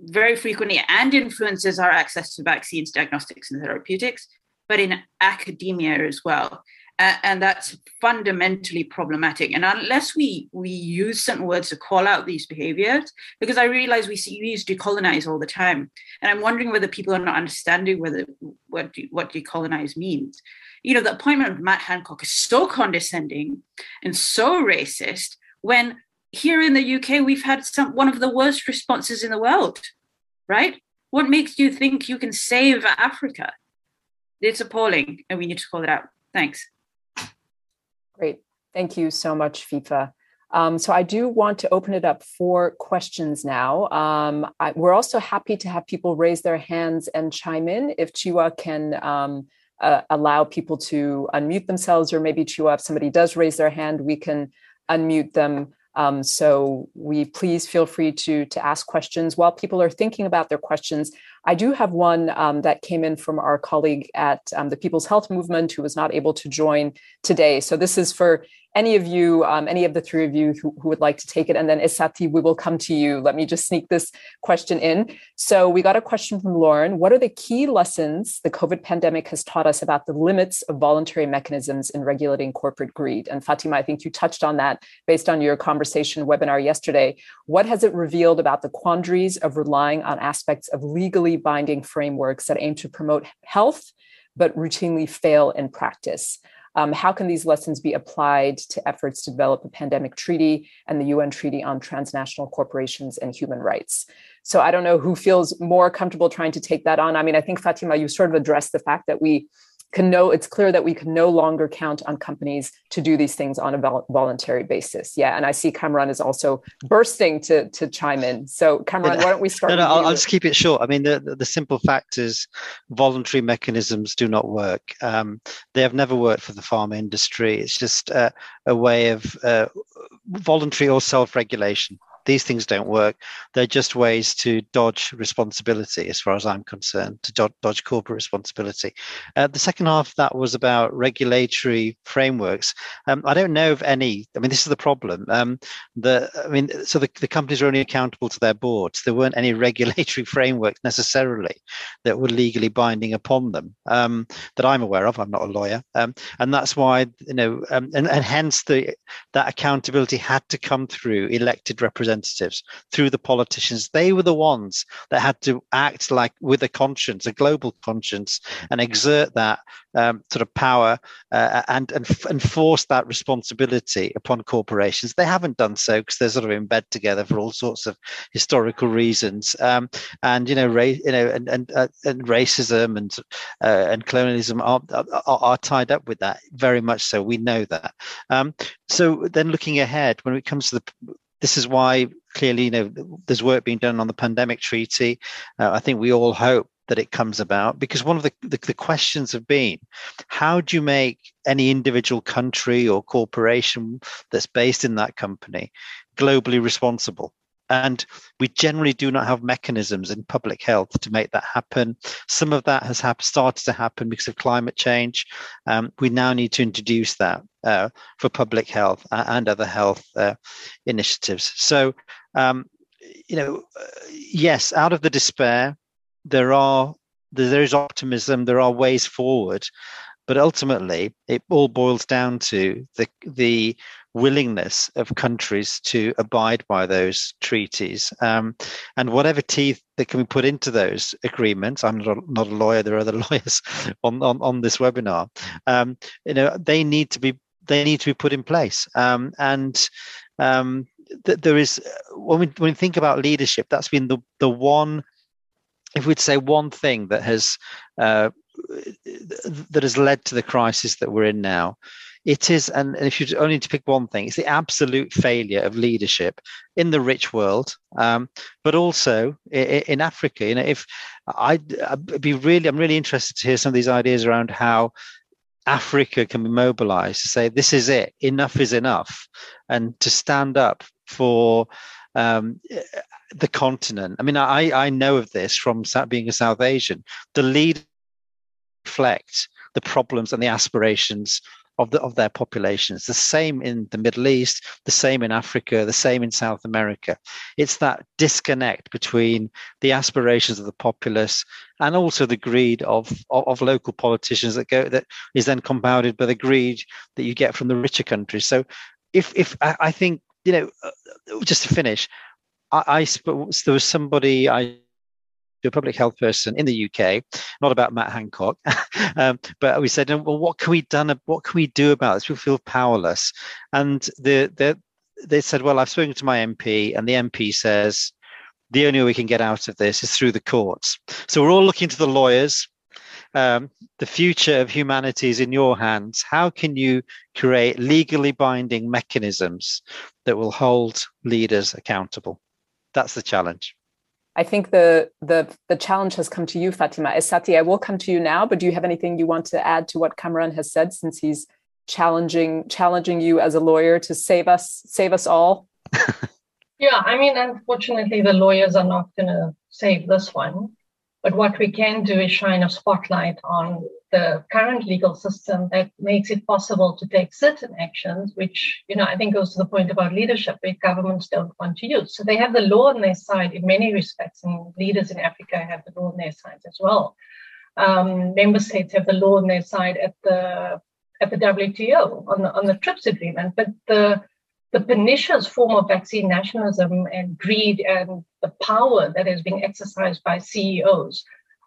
very frequently and influences our access to vaccines, diagnostics, and therapeutics, but in academia as well. And that's fundamentally problematic. And unless we use certain words to call out these behaviors, because I realize we use decolonize all the time. And I'm wondering whether people are not understanding what decolonize means. The appointment of Matt Hancock is so condescending and so racist, when here in the UK, we've had one of the worst responses in the world, right? What makes you think you can save Africa? It's appalling, and we need to call it out. Thanks. Great. Thank you so much, FIFA. So I do want to open it up for questions now. We're also happy to have people raise their hands and chime in. If Chiwa can allow people to unmute themselves, or maybe Chiwa, if somebody does raise their hand, we can unmute them. So please feel free to ask questions. While people are thinking about their questions, I do have one that came in from our colleague at the People's Health Movement, who was not able to join today. So this is for any of you, any of the three of you who would like to take it. And then Esati, we will come to you. Let me just sneak this question in. So we got a question from Lauren. What are the key lessons the COVID pandemic has taught us about the limits of voluntary mechanisms in regulating corporate greed? And Fatima, I think you touched on that based on your conversation webinar yesterday. What has it revealed about the quandaries of relying on aspects of legally binding frameworks that aim to promote health, but routinely fail in practice? How can these lessons be applied to efforts to develop a pandemic treaty and the UN Treaty on Transnational Corporations and Human Rights? So I don't know who feels more comfortable trying to take that on. I mean, I think, Fatima, you sort of addressed the fact that it's clear that we can no longer count on companies to do these things on a voluntary basis. Yeah, and I see Kamran is also bursting to chime in. So Kamran, why don't we start? I'll just keep it short. I mean, the simple fact is voluntary mechanisms do not work. They have never worked for the pharma industry. It's just a way of voluntary or self-regulation. These things don't work. They're just ways to dodge responsibility, as far as I'm concerned, to dodge corporate responsibility. The second half of that was about regulatory frameworks. I don't know of any. I mean, this is the problem. The companies are only accountable to their boards. There weren't any regulatory frameworks necessarily that were legally binding upon them that I'm aware of. I'm not a lawyer, and that's why and hence that accountability had to come through elected representatives, through the politicians. They were the ones that had to act like with a conscience, a global conscience, and exert that sort of power and enforce that responsibility upon corporations. They haven't done so because they're sort of in bed together for all sorts of historical reasons, and racism and colonialism are tied up with that, very much so. We know that. So then, looking ahead, when it comes to this is why clearly, there's work being done on the pandemic treaty. I think we all hope that it comes about, because one of the questions have been, how do you make any individual country or corporation that's based in that company globally responsible? And we generally do not have mechanisms in public health to make that happen. Some of that has started to happen because of climate change. We now need to introduce that for public health and other health initiatives. So, yes, out of the despair, there is optimism. There are ways forward, but ultimately, it all boils down to the willingness of countries to abide by those treaties, and whatever teeth that can be put into those agreements. I'm not a lawyer. There are other lawyers on this webinar. They need to be put in place. There is, when we think about leadership, that's been the one. If we'd say one thing that has led to the crisis that we're in now, it is, and if you only to pick one thing, it's the absolute failure of leadership in the rich world, but also in Africa. I'm really interested to hear some of these ideas around how Africa can be mobilized to say, this is it, enough is enough, and to stand up for the continent. I mean, I know of this from being a South Asian. The lead reflect the problems and the aspirations of their populations. The same in the Middle East, the same in Africa, the same in South America. It's that disconnect between the aspirations of the populace and also the greed of local politicians that is then compounded by the greed that you get from the richer countries. So if I think, just to finish, there was somebody, a public health person in the UK, not about Matt Hancock, but we said, well, what can we do about this? We feel powerless. And they said, well, I've spoken to my MP, and the MP says the only way we can get out of this is through the courts. So we're all looking to the lawyers. The future of humanity is in your hands. How can you create legally binding mechanisms that will hold leaders accountable? That's the challenge. I think the challenge has come to you, Fatima. Esati, I will come to you now, but do you have anything you want to add to what Kamran has said, since he's challenging you as a lawyer to save us all? Yeah, I mean, unfortunately, the lawyers are not going to save this one. But what we can do is shine a spotlight on the current legal system that makes it possible to take certain actions, which, I think goes to the point about leadership, which governments don't want to use. So they have the law on their side in many respects, and leaders in Africa have the law on their side as well. Member states have the law on their side at the WTO on the TRIPS agreement, but the pernicious form of vaccine nationalism and greed and the power that is being exercised by CEOs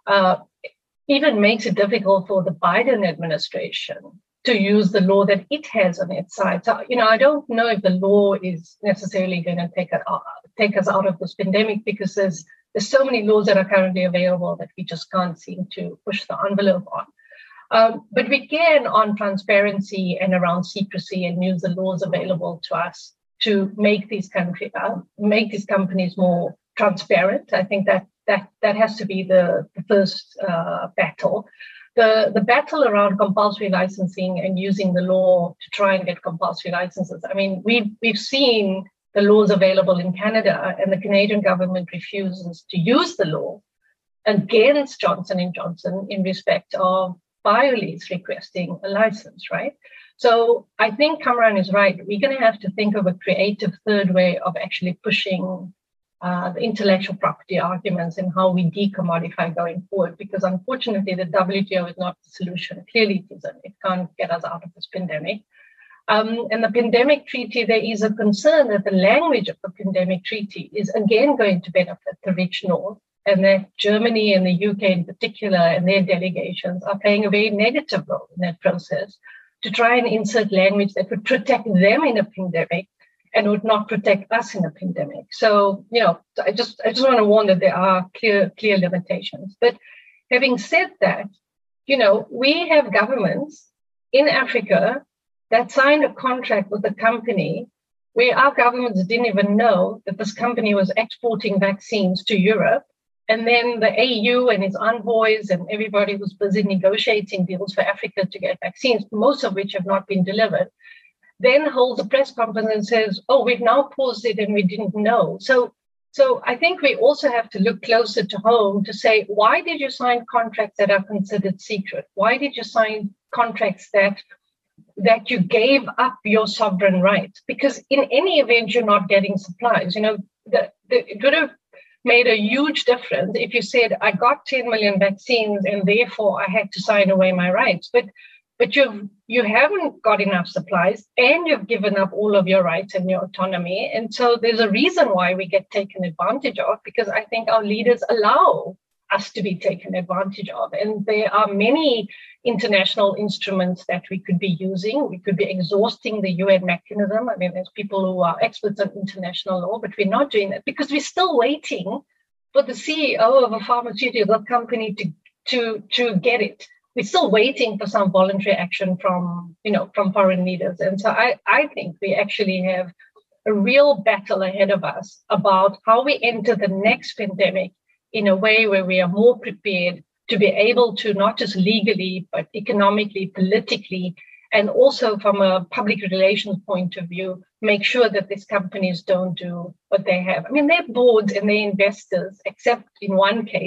even makes it difficult for the Biden administration to use the law that it has on its side. So, I don't know if the law is necessarily going to take us out of this pandemic, because there's so many laws that are currently available that we just can't seem to push the envelope on. But we can, on transparency and around secrecy, and use the laws available to us to make these companies more transparent. I think that has to be the first battle. The battle around compulsory licensing and using the law to try and get compulsory licenses. I mean, we've seen the laws available in Canada, and the Canadian government refuses to use the law against Johnson & Johnson in respect of BioLease requesting a license, right? So I think Kamran is right. We're going to have to think of a creative third way of actually pushing the intellectual property arguments and how we decommodify going forward, because unfortunately the WTO is not the solution. Clearly it isn't. It can't get us out of this pandemic. And the pandemic treaty, there is a concern that the language of the pandemic treaty is again going to benefit the rich North, and that Germany and the UK in particular and their delegations are playing a very negative role in that process to try and insert language that would protect them in a pandemic and would not protect us in a pandemic. So, I just want to warn that there are clear limitations. But having said that, we have governments in Africa that signed a contract with a company where our governments didn't even know that this company was exporting vaccines to Europe. And then the AU and its envoys and everybody was busy negotiating deals for Africa to get vaccines, most of which have not been delivered, then holds a press conference and says, oh, we've now paused it and we didn't know. So I think we also have to look closer to home to say, why did you sign contracts that are considered secret? Why did you sign contracts that you gave up your sovereign rights? Because in any event, you're not getting supplies. It would have made a huge difference if you said, I got 10 million vaccines and therefore I had to sign away my rights. But you haven't got enough supplies and you've given up all of your rights and your autonomy. And so there's a reason why we get taken advantage of, because I think our leaders allow us to be taken advantage of. And there are many international instruments that we could be using. We could be exhausting the UN mechanism. I mean, there's people who are experts on international law, but we're not doing that because we're still waiting for the CEO of a pharmaceutical company to get it. We're still waiting for some voluntary action from foreign leaders. And so I think we actually have a real battle ahead of us about how we enter the next pandemic in a way where we are more prepared to be able to, not just legally, but economically, politically, and also from a public relations point of view, make sure that these companies don't do what they have. I mean, their boards and their investors, except in one case,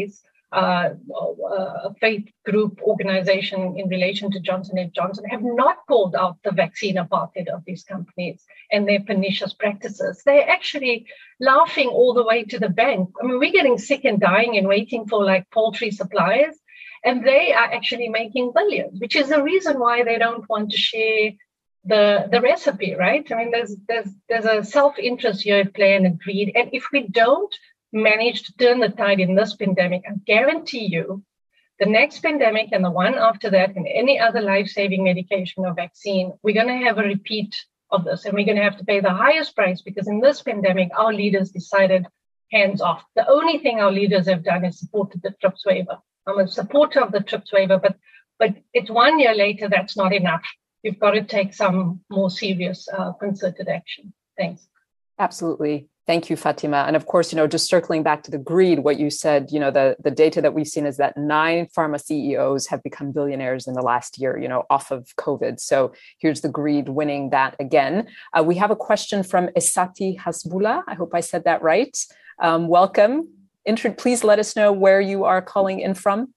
a faith group organization in relation to Johnson & Johnson, have not called out the vaccine apartheid of these companies and their pernicious practices. They're actually laughing all the way to the bank. I mean, we're getting sick and dying and waiting for like poultry supplies, and they are actually making billions, which is the reason why they don't want to share the recipe, right? I mean, there's a self-interest here at play and a greed. And if we don't manage to turn the tide in this pandemic, I guarantee you the next pandemic and the one after that and any other life-saving medication or vaccine, we're going to have a repeat of this, and we're going to have to pay the highest price, because in this pandemic, our leaders decided hands off. The only thing our leaders have done is supported the TRIPS waiver. I'm a supporter of the TRIPS waiver, but it's 1 year later, that's not enough. You've got to take some more serious concerted action. Thanks. Absolutely. Thank you, Fatima. And of course, just circling back to the greed, what you said, the data that we've seen is that 9 pharma CEOs have become billionaires in the last year, off of COVID. So here's the greed winning that again. We have a question from Esati Hasbullah. I hope I said that right. Welcome. Please let us know where you are calling in from.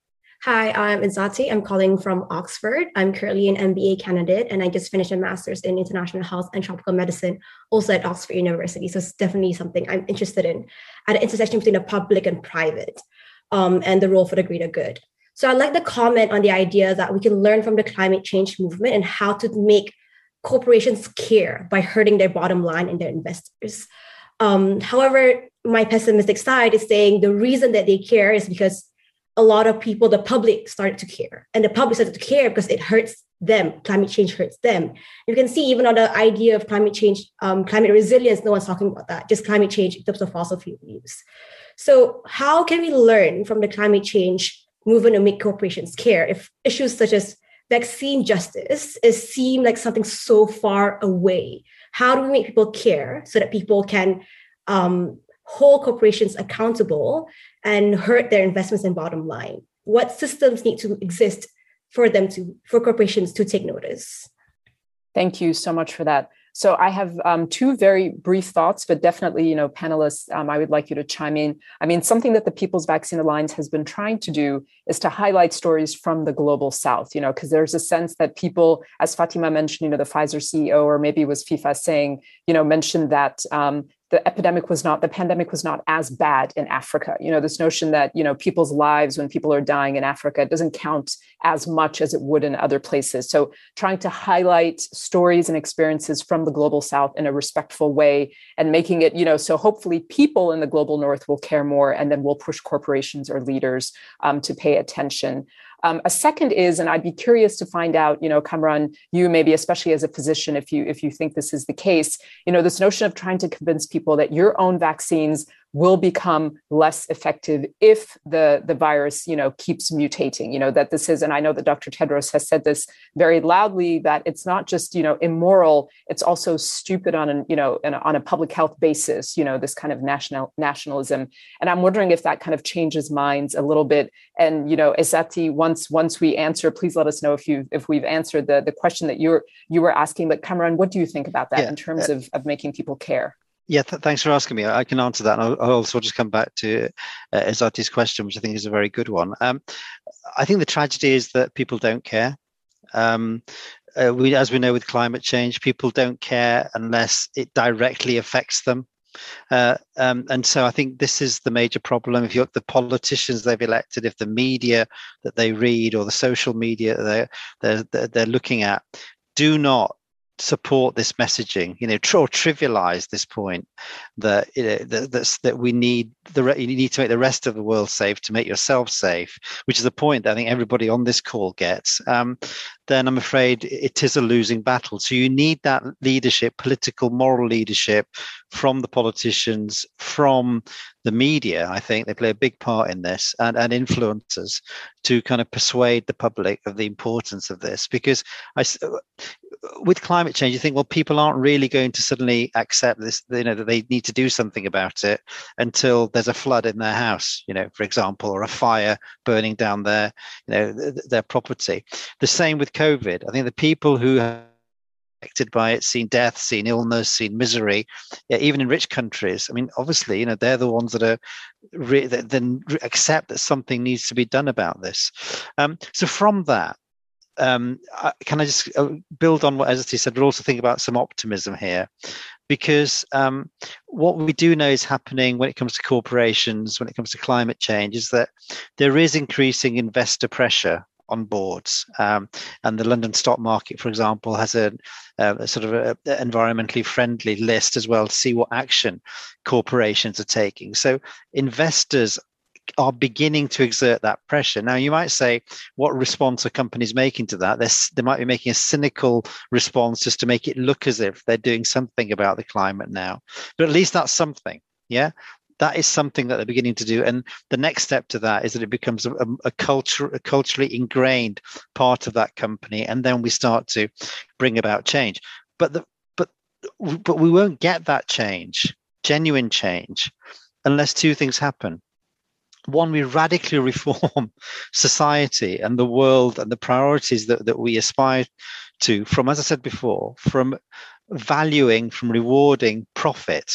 Hi, I'm Izati. I'm calling from Oxford. I'm currently an MBA candidate, and I just finished a master's in international health and tropical medicine, also at Oxford University. So it's definitely something I'm interested in at an intersection between the public and private, and the role for the greater good. So I'd like to comment on the idea that we can learn from the climate change movement and how to make corporations care by hurting their bottom line and their investors. However, my pessimistic side is saying the reason that they care is because a lot of people, the public, started to care. And the public started to care because it hurts them. Climate change hurts them. You can see even on the idea of climate change, climate resilience, no one's talking about that, just climate change in terms of fossil fuel use. So how can we learn from the climate change movement to make corporations care if issues such as vaccine justice seem like something so far away? How do we make people care so that people can hold corporations accountable and hurt their investments and bottom line? What systems need to exist for corporations to take notice? Thank you so much for that. So I have 2 very brief thoughts, but definitely, panelists, I would like you to chime in. I mean, something that the People's Vaccine Alliance has been trying to do is to highlight stories from the global South, because there's a sense that people, as Fatima mentioned, the Pfizer CEO, or maybe it was FIFA saying, mentioned that the pandemic was not as bad in Africa. This notion that, people's lives when people are dying in Africa, it doesn't count as much as it would in other places. So trying to highlight stories and experiences from the global South in a respectful way and making it, so hopefully people in the global North will care more, and then we'll push corporations or leaders to pay attention. A second is, and I'd be curious to find out, Kamran, you maybe especially as a physician, if you think this is the case, this notion of trying to convince people that your own vaccines will become less effective if the virus, keeps mutating, that this is, and I know that Dr. Tedros has said this very loudly, that it's not just, immoral, it's also stupid on a public health basis, this kind of nationalism. And I'm wondering if that kind of changes minds a little bit. And, Esati, once we answer, please let us know if we've answered the question that you were asking. But Kamran, what do you think about that in terms of making people care? Yeah, thanks for asking me. I can answer that. And I'll also just come back to Izati's question, which I think is a very good one. I think the tragedy is that people don't care. As we know with climate change, people don't care unless it directly affects them. And so I think this is the major problem. If you look at the politicians they've elected, if the media that they read or the social media they're looking at do not support this messaging, or trivialize this point that that we need you need to make the rest of the world safe to make yourself safe, which is a point that I think everybody on this call gets. Then I'm afraid it is a losing battle. So you need that leadership, political, moral leadership from the politicians, from the media. I think they play a big part in this, and influencers to kind of persuade the public of the importance of this. Because with climate change, you think, well, people aren't really going to suddenly accept this, that they need to do something about it until there's a flood in their house, for example, or a fire burning down their property. The same with COVID. I think the people who affected by it, seen death, seen illness, seen misery, even in rich countries. I mean, obviously, they're the ones that are that then accept that something needs to be done about this. So from that, can I just build on what Ezati said, but also think about some optimism here? Because what we do know is happening when it comes to corporations, when it comes to climate change, is that there is increasing investor pressure on boards. And the London stock market, for example, has a sort of a environmentally friendly list as well to see what action corporations are taking. So investors are beginning to exert that pressure. Now, you might say, what response are companies making to that? They might be making a cynical response just to make it look as if they're doing something about the climate now. But at least that's something, yeah? That is something that they're beginning to do. And the next step to that is that it becomes a culturally ingrained part of that company. And then we start to bring about change. But we won't get that change, genuine change, unless two things happen. One, we radically reform society and the world and the priorities that we aspire to from, as I said before, from valuing, from rewarding profit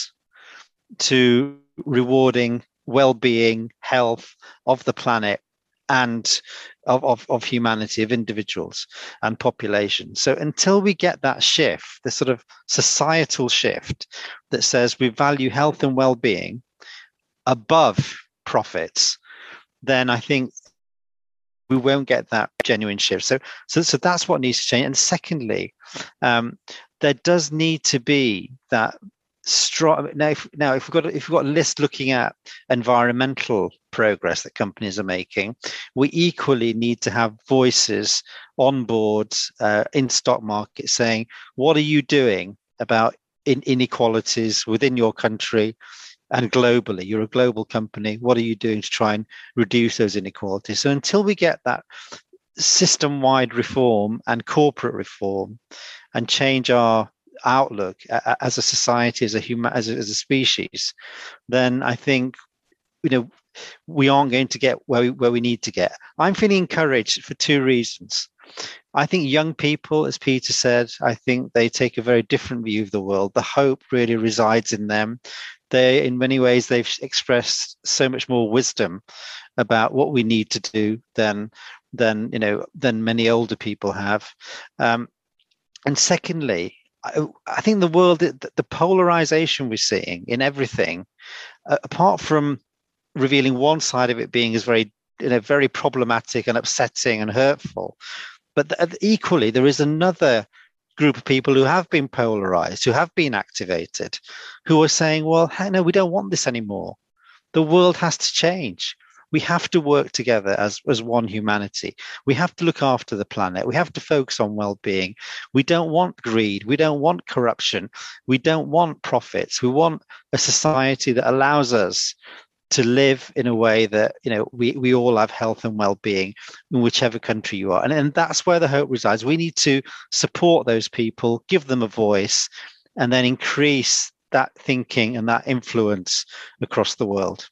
to rewarding well-being, health of the planet and of humanity, of individuals and populations. So until we get that shift, the sort of societal shift that says we value health and well-being above profits, then I think we won't get that genuine shift. So that's what needs to change. And secondly, there does need to be that strong. Now, if we've got a list looking at environmental progress that companies are making, we equally need to have voices on boards in stock markets saying, what are you doing about inequalities within your country and globally? You're a global company. What are you doing to try and reduce those inequalities? So until we get that system-wide reform and corporate reform and change our outlook as a society, as a species, then I think we aren't going to get where we need to get. I'm feeling encouraged for two reasons. I think young people, as Peter said, I think they take a very different view of the world. The hope really resides in them. In many ways, they've expressed so much more wisdom about what we need to do than many older people have. And secondly, I think the world, the polarization we're seeing in everything, apart from revealing one side of it being as very problematic and upsetting and hurtful, but equally there is another group of people who have been polarized, who have been activated, who are saying, well, hey, no, we don't want this anymore. The world has to change. We have to work together as one humanity. We have to look after the planet. We have to focus on well-being. We don't want greed. We don't want corruption. We don't want profits. We want a society that allows us to live in a way that we all have health and well-being in whichever country you are. And that's where the hope resides. We need to support those people, give them a voice, and then increase that thinking and that influence across the world.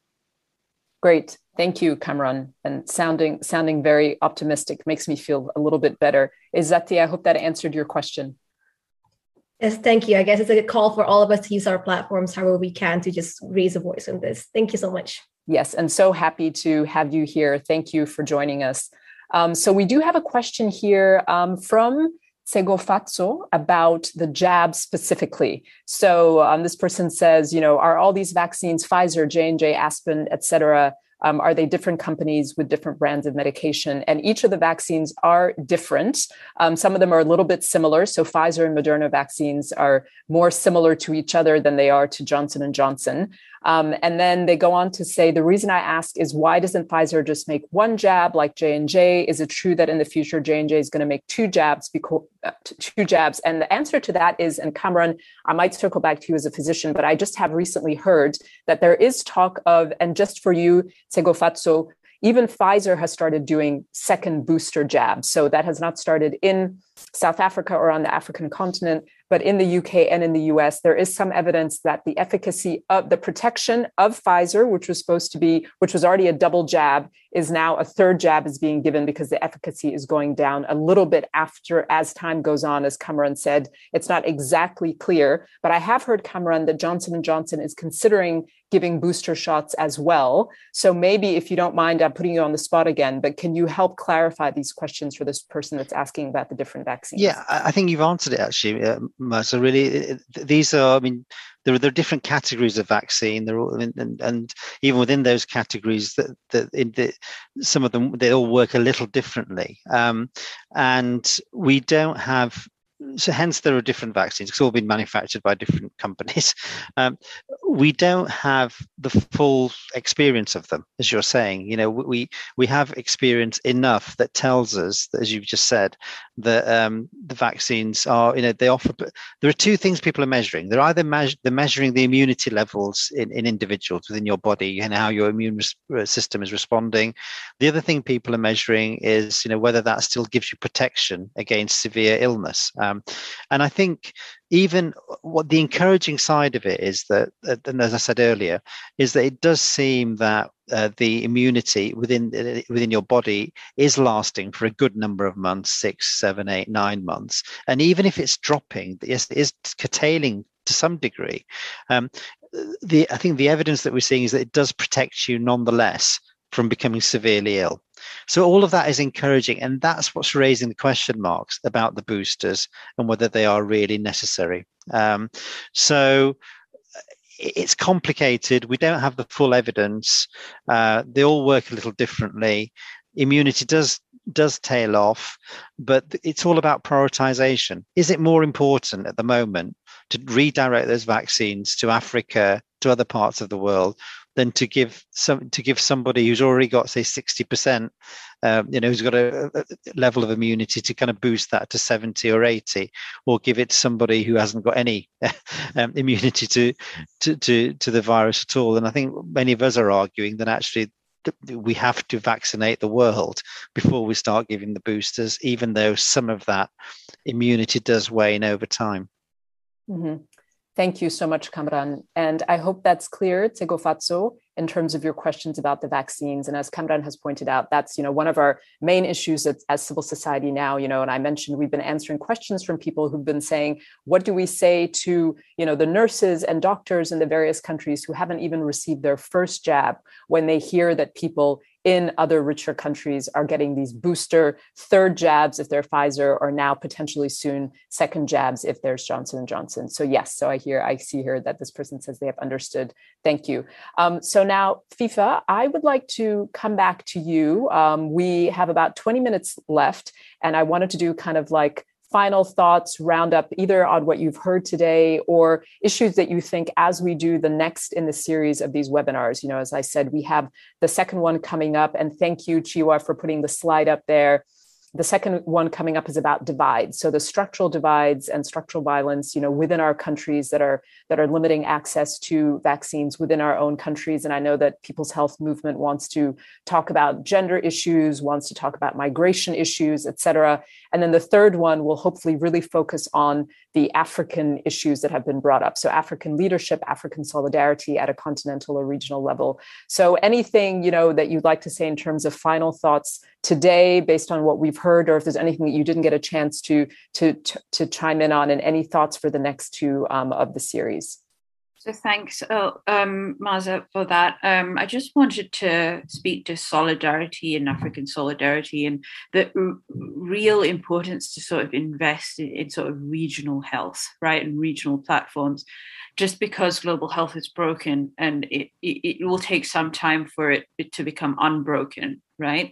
Great. Thank you, Kamran. And sounding very optimistic makes me feel a little bit better. Ezati, I hope that answered your question. Yes, thank you. I guess it's a call for all of us to use our platforms however we can to just raise a voice on this. Thank you so much. Yes, and so happy to have you here. Thank you for joining us. So we do have a question here from Segofatso about the jab specifically. So this person says, are all these vaccines, Pfizer, J&J, Aspen, et cetera, are they different companies with different brands of medication? And each of the vaccines are different. Some of them are a little bit similar. So Pfizer and Moderna vaccines are more similar to each other than they are to Johnson & Johnson. And then they go on to say, the reason I ask is why doesn't Pfizer just make one jab like J&J? Is it true that in the future J&J is going to make two jabs? And the answer to that is, and Kamran, I might circle back to you as a physician, but I just have recently heard that there is talk of, and just for you, Segofatso, even Pfizer has started doing second booster jabs. So that has not started in South Africa or on the African continent, but in the UK and in the US, there is some evidence that the efficacy of the protection of Pfizer, which was already a double jab, is now a third jab is being given because the efficacy is going down a little bit after as time goes on. As Kamran said, it's not exactly clear, but I have heard, Kamran, that Johnson & Johnson is considering giving booster shots as well. So maybe, if you don't mind, I'm putting you on the spot again, but can you help clarify these questions for this person that's asking about the different vaccines? Yeah, I think you've answered it actually, Marza. Really, these are, I mean, there are different categories of vaccine. They're all, and even within those categories, some of them, they all work a little differently. And we don't have. So hence there are different vaccines. It's all been manufactured by different companies. We don't have the full experience of them, as you're saying. You know, we have experience enough that tells us that, as you've just said, that the vaccines are, you know, they offer. There are two things people are measuring. They're either they're measuring the immunity levels in individuals within your body and how your immune system is responding. The other thing people are measuring is, you know, whether that still gives you protection against severe illness. And I think even what the encouraging side of it is that, and as I said earlier, is that it does seem that the immunity within your body is lasting for a good number of months, 6, 7, 8, 9 months. And even if it's dropping, yes, it is curtailing to some degree. I think the evidence that we're seeing is that it does protect you nonetheless from becoming severely ill. So all of that is encouraging, and that's what's raising the question marks about the boosters and whether they are really necessary. So it's complicated. We don't have the full evidence. They all work a little differently. Immunity does tail off, but it's all about prioritization. Is it more important at the moment to redirect those vaccines to Africa, to other parts of the world, than to give somebody who's already got, say, 60%, who's got a level of immunity, to kind of boost that to 70 or 80, or give it to somebody who hasn't got any immunity to the virus at all? And I think many of us are arguing that actually we have to vaccinate the world before we start giving the boosters, even though some of that immunity does wane over time. Mm-hmm. Thank you so much, Kamran. And I hope that's clear, Tegofatso, in terms of your questions about the vaccines. And as Kamran has pointed out, that's, one of our main issues as civil society now, and I mentioned we've been answering questions from people who've been saying, what do we say to, the nurses and doctors in the various countries who haven't even received their first jab when they hear that people in other richer countries are getting these booster third jabs if they're Pfizer, or now potentially soon second jabs if there's Johnson & Johnson. So yes, I see here that this person says they have understood. Thank you. So now, FIFA, I would like to come back to you. We have about 20 minutes left, and I wanted to do kind of like final thoughts, round up either on what you've heard today or issues that you think as we do the next in the series of these webinars. As I said, we have the second one coming up, and thank you, Chiwa, for putting the slide up there. The second one coming up is about divides. So the structural divides and structural violence, within our countries that are limiting access to vaccines within our own countries. And I know that People's Health Movement wants to talk about gender issues, wants to talk about migration issues, et cetera. And then the third one will hopefully really focus on the African issues that have been brought up. So African leadership, African solidarity at a continental or regional level. So anything, that you'd like to say in terms of final thoughts today, based on what we've heard, or if there's anything that you didn't get a chance to chime in on, and any thoughts for the next two of the series. So thanks, Marza, for that. I just wanted to speak to solidarity and African solidarity, and the real importance to sort of invest in sort of regional health, right, and regional platforms. Just because global health is broken, and it will take some time for it to become unbroken, right?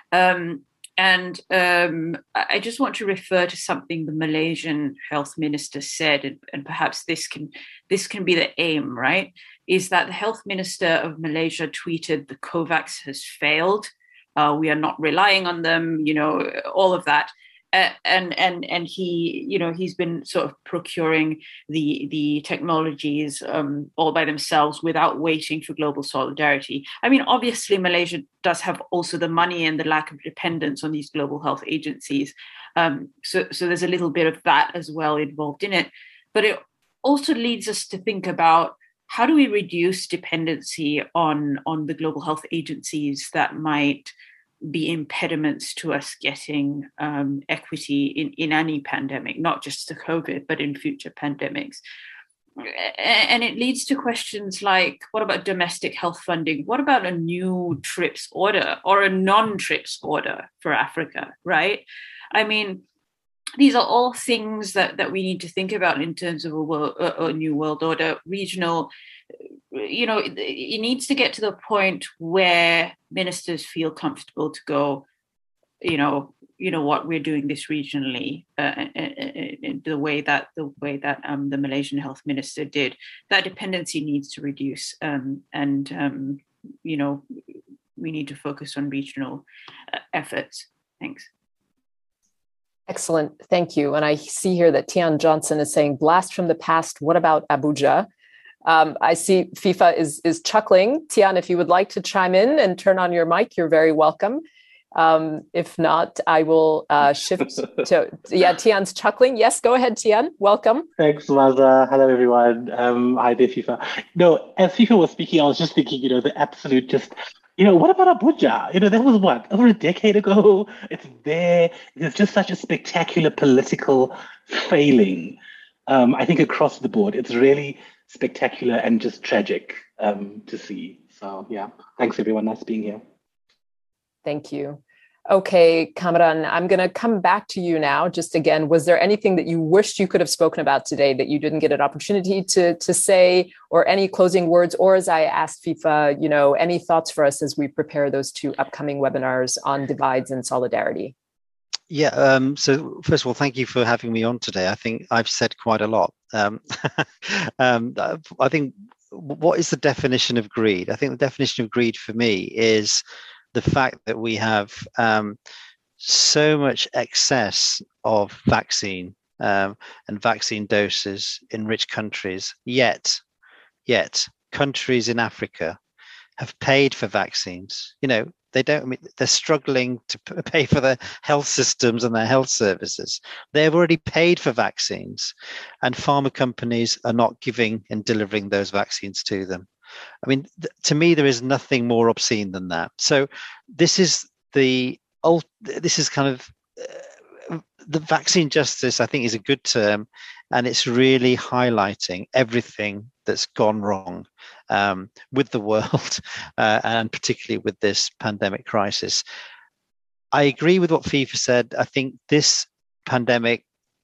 I just want to refer to something the Malaysian health minister said, and perhaps this can be the aim, right? Is that the health minister of Malaysia tweeted, "The COVAX has failed. We are not relying on them," all of that. and he, he's been sort of procuring the technologies all by themselves without waiting for global solidarity. I mean, obviously, Malaysia does have also the money and the lack of dependence on these global health agencies. So there's a little bit of that as well involved in it. But it also leads us to think about, how do we reduce dependency on the global health agencies that might be impediments to us getting equity in any pandemic, not just the COVID, but in future pandemics. And it leads to questions like, what about domestic health funding? What about a new TRIPS order or a non-TRIPS order for Africa, right? I mean, these are all things that we need to think about in terms of a new world order, regional. It needs to get to the point where ministers feel comfortable to go, what, we're doing this regionally, the way that the Malaysian health minister did. That dependency needs to reduce, and we need to focus on regional efforts. Thanks. Excellent. Thank you. And I see here that Tian Johnson is saying, blast from the past. What about Abuja? I see FIFA is chuckling. Tian, if you would like to chime in and turn on your mic, you're very welcome. If not, I will shift to, Tian's chuckling. Yes, go ahead, Tian. Welcome. Thanks, Maza. Hello, everyone. Hi there, FIFA. No, as FIFA was speaking, I was just thinking, the absolute just, what about Abuja? That was what, over a decade ago? It's there. It's just such a spectacular political failing, I think, across the board. It's really spectacular and just tragic to see. So, yeah, thanks, everyone. Nice being here. Thank you. Okay, Kamran, I'm going to come back to you now. Just again, was there anything that you wished you could have spoken about today that you didn't get an opportunity to say, or any closing words? Or as I asked FIFA, any thoughts for us as we prepare those 2 upcoming webinars on divides and solidarity? Yeah, so first of all, thank you for having me on today. I think I've said quite a lot. I think, what is the definition of greed? I think the definition of greed for me is the fact that we have so much excess of vaccine and vaccine doses in rich countries, yet countries in Africa have paid for vaccines. They don't. I mean, they're struggling to pay for their health systems and their health services. They've already paid for vaccines, and pharma companies are not giving and delivering those vaccines to them. I mean, to me, there is nothing more obscene than that. So this is kind of the vaccine justice, I think, is a good term, and it's really highlighting everything that's gone wrong with the world and particularly with this pandemic crisis. I agree with what FIFA said. I think this pandemic,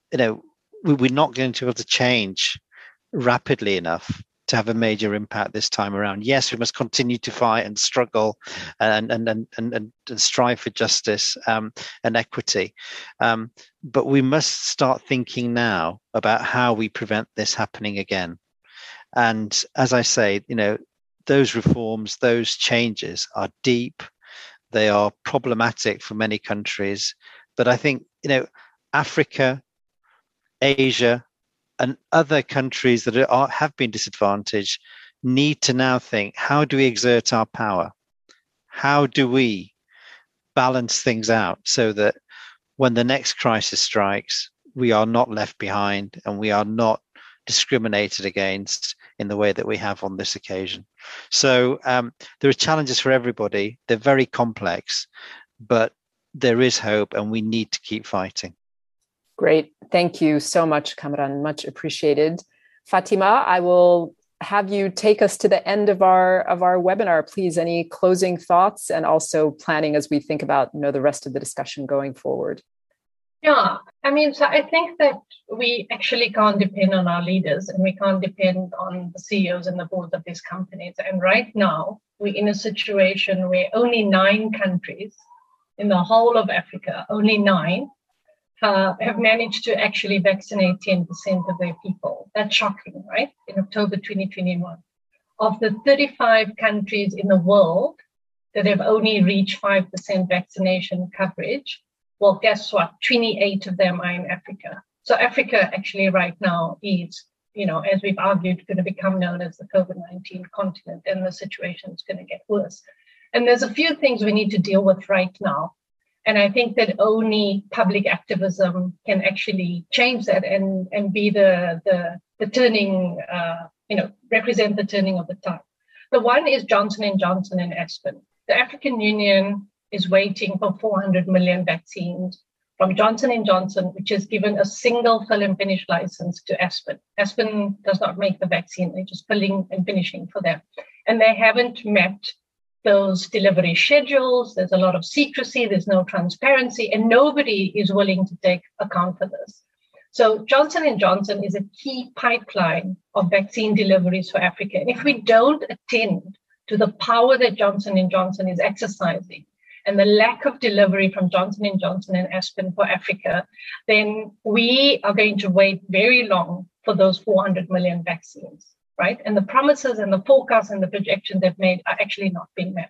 we're not going to be able to change rapidly enough to have a major impact this time around. Yes, we must continue to fight and struggle and strive for justice and equity. But we must start thinking now about how we prevent this happening again. And as I say, those reforms, those changes are deep. They are problematic for many countries. But I think, Africa, Asia, and other countries that have been disadvantaged need to now think, how do we exert our power? How do we balance things out so that when the next crisis strikes, we are not left behind and we are not discriminated against in the way that we have on this occasion? So there are challenges for everybody. They're very complex, but there is hope and we need to keep fighting. Great. Thank you so much, Kamran. Much appreciated. Fatima, I will have you take us to the end of our webinar. Please, any closing thoughts and also planning as we think about the rest of the discussion going forward? Yeah, so I think that we actually can't depend on our leaders and we can't depend on the CEOs and the boards of these companies. And right now, we're in a situation where only 9 countries in the whole of Africa, only 9, have managed to actually vaccinate 10% of their people. That's shocking, right? In October 2021. Of the 35 countries in the world that have only reached 5% vaccination coverage, Well, guess what? 28 of them are in Africa. So Africa actually right now is, as we've argued, going to become known as the COVID-19 continent, and the situation is going to get worse. And there's a few things we need to deal with right now. And I think that only public activism can actually change that and be the turning, represent the turning of the tide. The one is Johnson & Johnson and Aspen. The African Union is waiting for 400 million vaccines from Johnson & Johnson, which has given a single fill and finish license to Aspen. Aspen does not make the vaccine, they're just filling and finishing for them. And they haven't met those delivery schedules. There's a lot of secrecy, there's no transparency, and nobody is willing to take account for this. So Johnson & Johnson is a key pipeline of vaccine deliveries for Africa. And if we don't attend to the power that Johnson & Johnson is exercising and the lack of delivery from Johnson & Johnson and Aspen for Africa, then we are going to wait very long for those 400 million vaccines, right? And the promises and the forecasts and the projections they've made are actually not being met.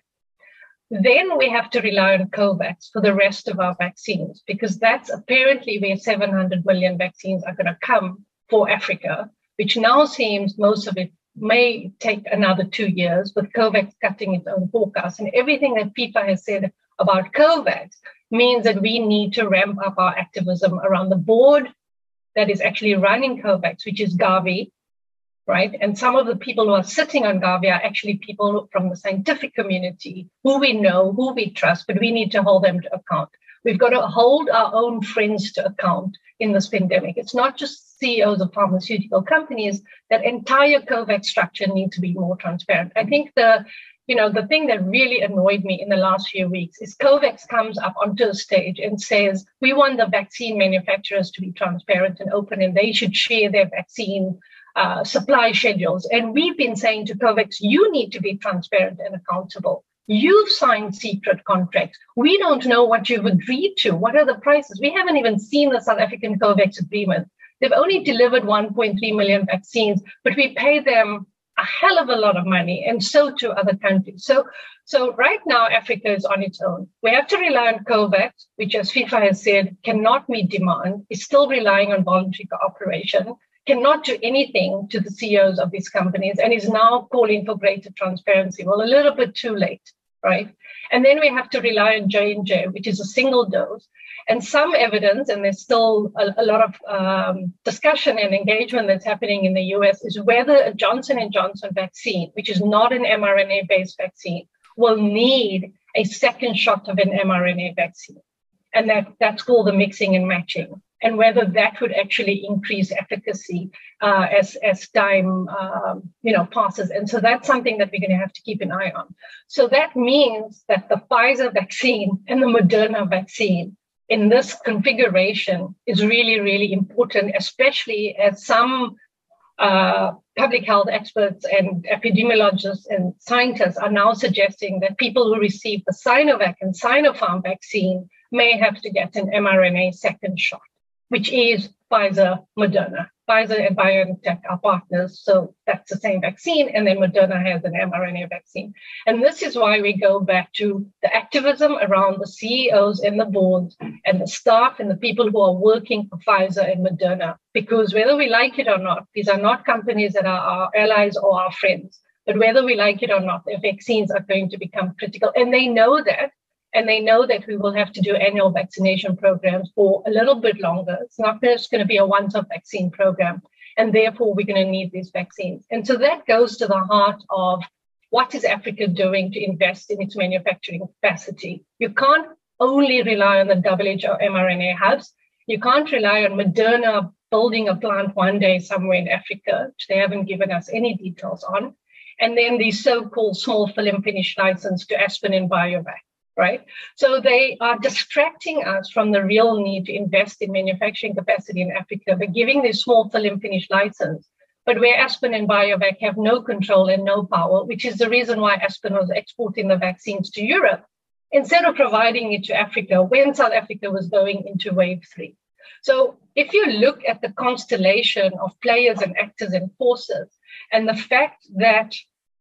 Then we have to rely on COVAX for the rest of our vaccines, because that's apparently where 700 million vaccines are going to come for Africa, which now seems most of it may take another 2 years, with COVAX cutting its own forecast. And everything that FIFA has said about COVAX means that we need to ramp up our activism around the board that is actually running COVAX, which is Gavi, right? And some of the people who are sitting on Gavi are actually people from the scientific community who we know, who we trust, but we need to hold them to account. We've got to hold our own friends to account in this pandemic. It's not just CEOs of pharmaceutical companies. That entire COVAX structure needs to be more transparent. I think the thing that really annoyed me in the last few weeks is COVAX comes up onto a stage and says, we want the vaccine manufacturers to be transparent and open, and they should share their vaccine supply schedules. And we've been saying to COVAX, you need to be transparent and accountable. You've signed secret contracts. We don't know what you've agreed to. What are the prices? We haven't even seen the South African COVAX agreement. They've only delivered 1.3 million vaccines, but we pay them a hell of a lot of money, and so to other countries. So right now, Africa is on its own. We have to rely on COVAX, which, as FIFA has said, cannot meet demand, is still relying on voluntary cooperation, cannot do anything to the CEOs of these companies, and is now calling for greater transparency. Well, a little bit too late, right? And then we have to rely on J&J, which is a single dose. And some evidence, and there's still a lot of discussion and engagement that's happening in the US, is whether a Johnson & Johnson vaccine, which is not an mRNA-based vaccine, will need a second shot of an mRNA vaccine. And that's called the mixing and matching. And whether that would actually increase efficacy as time passes. And so that's something that we're going to have to keep an eye on. So that means that the Pfizer vaccine and the Moderna vaccine in this configuration is really, really important, especially as some public health experts and epidemiologists and scientists are now suggesting that people who receive the Sinovac and Sinopharm vaccine may have to get an mRNA second shot, which is Pfizer, Moderna. Pfizer and BioNTech are partners, so that's the same vaccine, and then Moderna has an mRNA vaccine. And this is why we go back to the activism around the CEOs and the boards and the staff and the people who are working for Pfizer and Moderna, because whether we like it or not, these are not companies that are our allies or our friends, but whether we like it or not, their vaccines are going to become critical. And they know that. And they know that we will have to do annual vaccination programs for a little bit longer. It's not just going to be a once-off vaccine program. And therefore, we're going to need these vaccines. And so that goes to the heart of what is Africa doing to invest in its manufacturing capacity. You can't only rely on the WHO mRNA hubs. You can't rely on Moderna building a plant one day somewhere in Africa, which they haven't given us any details on. And then the so-called small fill and finish license to Aspen and BioVac. Right? So they are distracting us from the real need to invest in manufacturing capacity in Africa by giving this small fill and finish license, but where Aspen and BioVac have no control and no power, which is the reason why Aspen was exporting the vaccines to Europe instead of providing it to Africa when South Africa was going into wave 3. So if you look at the constellation of players and actors and forces, and the fact that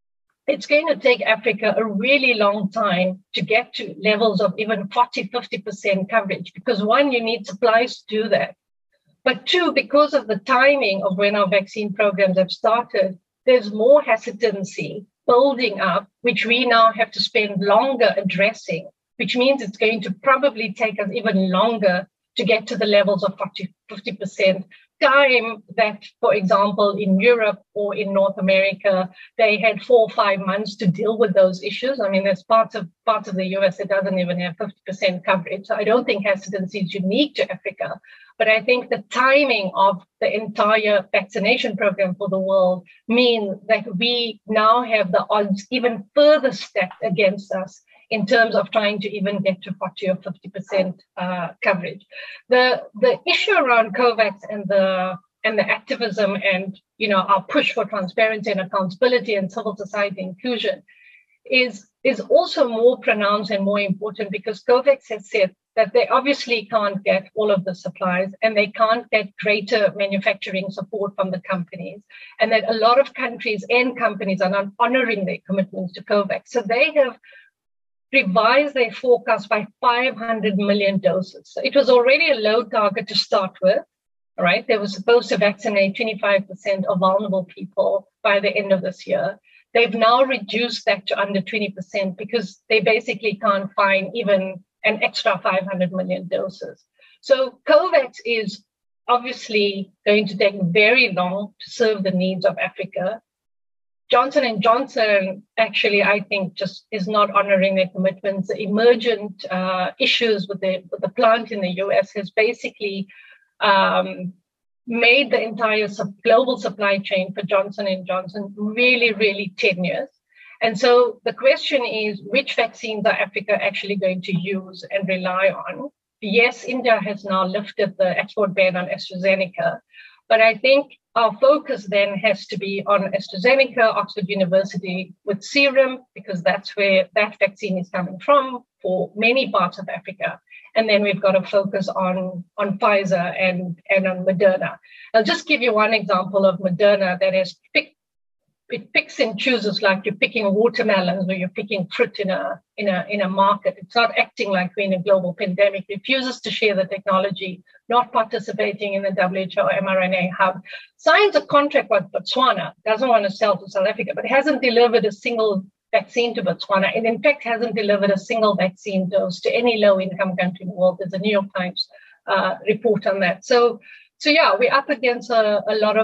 it's going to take Africa a really long time to get to levels of even 40, 50% coverage, because one, you need supplies to do that. But two, because of the timing of when our vaccine programs have started, there's more hesitancy building up, which we now have to spend longer addressing, which means it's going to probably take us even longer to get to the levels of 40, 50% time that, for example, in Europe or in North America, they had 4 or 5 months to deal with those issues. I mean, there's parts of the US that doesn't even have 50% coverage. So I don't think hesitancy is unique to Africa. But I think the timing of the entire vaccination program for the world means that we now have the odds even further stacked against us in terms of trying to even get to 40 or 50% coverage. The issue around COVAX and the activism and our push for transparency and accountability and civil society inclusion is also more pronounced and more important, because COVAX has said that they obviously can't get all of the supplies and they can't get greater manufacturing support from the companies, and that a lot of countries and companies are not honoring their commitments to COVAX. So they have revised their forecast by 500 million doses. So it was already a low target to start with, right? They were supposed to vaccinate 25% of vulnerable people by the end of this year. They've now reduced that to under 20% because they basically can't find even an extra 500 million doses. So COVAX is obviously going to take very long to serve the needs of Africa. Johnson & Johnson actually, I think, just is not honoring their commitments. The emergent issues with the plant in the US has basically made the entire global supply chain for Johnson & Johnson really, really tenuous. And so the question is, which vaccines are Africa actually going to use and rely on? Yes, India has now lifted the export ban on AstraZeneca, but I think our focus then has to be on AstraZeneca, Oxford University with Serum, because that's where that vaccine is coming from for many parts of Africa. And then we've got to focus on Pfizer and on Moderna. I'll just give you one example of Moderna that has picks and chooses, like you're picking watermelons or you're picking fruit in a market. It's not acting like we're in a global pandemic. Refuses to share the technology, not participating in the WHO mRNA hub. Signs a contract with Botswana, doesn't want to sell to South Africa, but hasn't delivered a single vaccine to Botswana, and in fact hasn't delivered a single vaccine dose to any low-income country in the world. There's a New York Times report on that. So yeah, we're up against a lot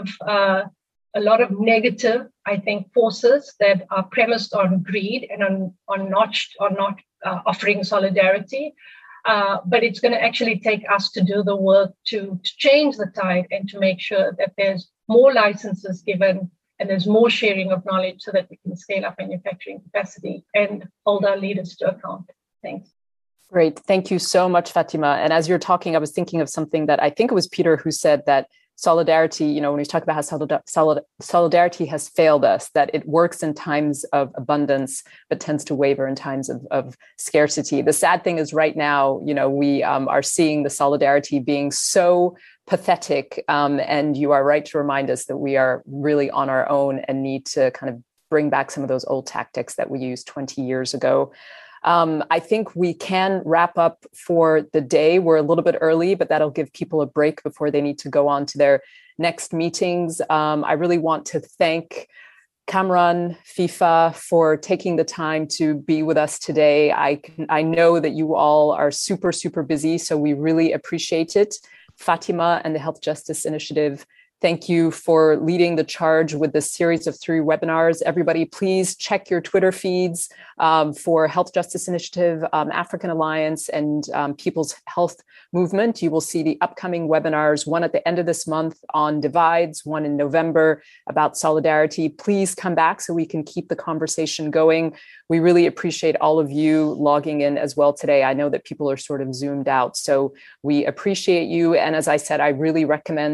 of negative, I think, forces that are premised on greed and on not offering solidarity. But it's going to actually take us to do the work to change the tide and to make sure that there's more licenses given and there's more sharing of knowledge so that we can scale up manufacturing capacity and hold our leaders to account. Thanks. Great. Thank you so much, Fatima. And as you're talking, I was thinking of something that I think it was Peter who said that solidarity, when we talk about how solidarity has failed us, that it works in times of abundance, but tends to waver in times of scarcity. The sad thing is right now, we are seeing the solidarity being so pathetic. And you are right to remind us that we are really on our own and need to kind of bring back some of those old tactics that we used 20 years ago. I think we can wrap up for the day. We're a little bit early, but that'll give people a break before they need to go on to their next meetings. I really want to thank Kamran, FIFA, for taking the time to be with us today. I know that you all are super, super busy, so we really appreciate it. Fatima and the Health Justice Initiative, thank you for leading the charge with this series of 3 webinars. Everybody, please check your Twitter feeds for Health Justice Initiative, African Alliance, and People's Health Movement. You will see the upcoming webinars, one at the end of this month on divides, one in November about solidarity. Please come back so we can keep the conversation going. We really appreciate all of you logging in as well today. I know that people are sort of zoomed out, so we appreciate you. And as I said, I really recommend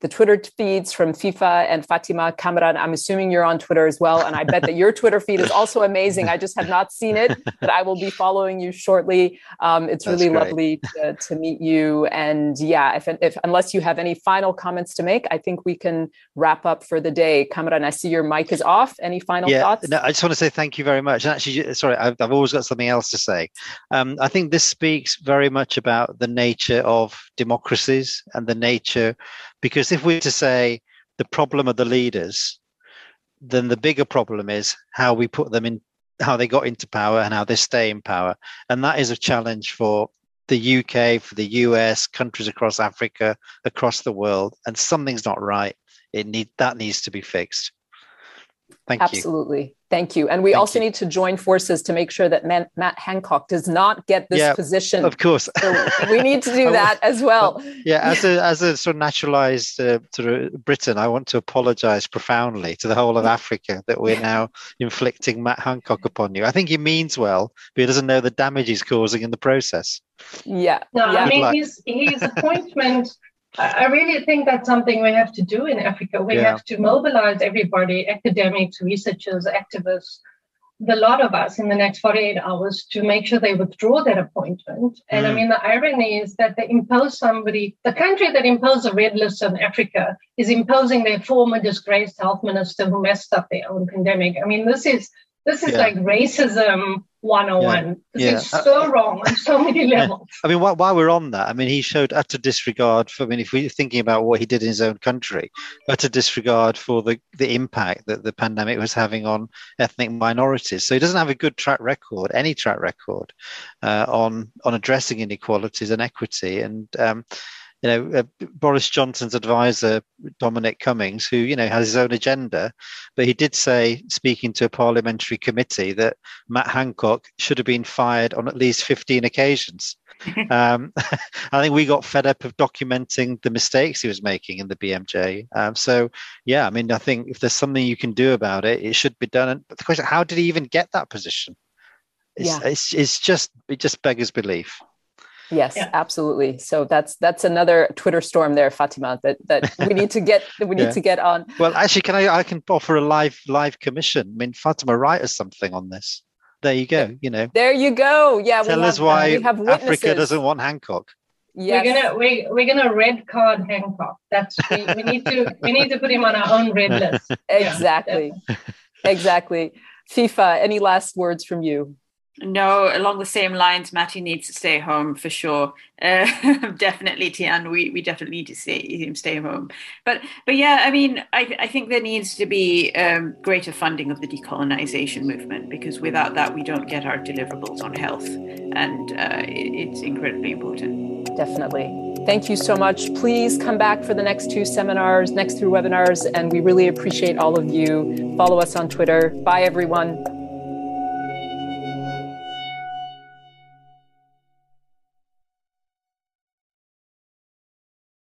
the Twitter feeds from FIFA and Fatima Kamran. I'm assuming you're on Twitter as well. And I bet that your Twitter feed is also amazing. I just have not seen it, but I will be following you shortly. It's really lovely to meet you. And yeah, if unless you have any final comments to make, I think we can wrap up for the day. Kamran, I see your mic is off. Any final thoughts? No, I just want to say thank you very much. And actually, sorry, I've always got something else to say. I think this speaks very much about the nature of democracies and the nature, because if we were to say the problem of the leaders, then the bigger problem is how we put them in, how they got into power and how they stay in power. And that is a challenge for the UK, for the US, countries across Africa, across the world. And something's not right. That needs to be fixed. Thank you. Absolutely. Thank you. And we also need to join forces to make sure that Matt Hancock does not get this position. Of course. So we need to do that as well. As a sort of naturalized sort of Briton, I want to apologize profoundly to the whole of Africa that we're now inflicting Matt Hancock upon you. I think he means well, but he doesn't know the damage he's causing in the process. I mean, his appointment, I really think that's something we have to do in Africa. We have to mobilize everybody, academics, researchers, activists, the lot of us in the next 48 hours to make sure they withdraw that appointment. And I mean, the irony is that they impose the country that imposed a red list on Africa is imposing their former disgraced health minister who messed up their own pandemic. I mean, this is like racism 101. This is so wrong on so many levels. I mean, while we're on that, I mean, he showed utter disregard for, I mean, if we're thinking about what he did in his own country, utter disregard for the impact that the pandemic was having on ethnic minorities. So he doesn't have a good any track record on addressing inequalities and equity. And, Boris Johnson's advisor, Dominic Cummings, who, has his own agenda, but he did say, speaking to a parliamentary committee, that Matt Hancock should have been fired on at least 15 occasions. I think we got fed up of documenting the mistakes he was making in the BMJ. I think if there's something you can do about it, it should be done. And the question, how did he even get that position? It just beggars belief. Yes, absolutely. So that's another Twitter storm there, Fatima, that we need to get on. Well, actually, I can offer a live commission. I mean, Fatima, write us something on this. There you go. There you go. Yeah. Tell us why Africa doesn't want Hancock. Yes. We're gonna red card Hancock. We need to put him on our own red list. Exactly. Exactly. FIFA, any last words from you? No, along the same lines, Matty needs to stay home for sure. Definitely, Tian, we definitely need to see him stay home. But yeah, I mean, I think there needs to be greater funding of the decolonization movement, because without that, we don't get our deliverables on health. And it's incredibly important. Definitely. Thank you so much. Please come back for the next two webinars, and we really appreciate all of you. Follow us on Twitter. Bye, everyone.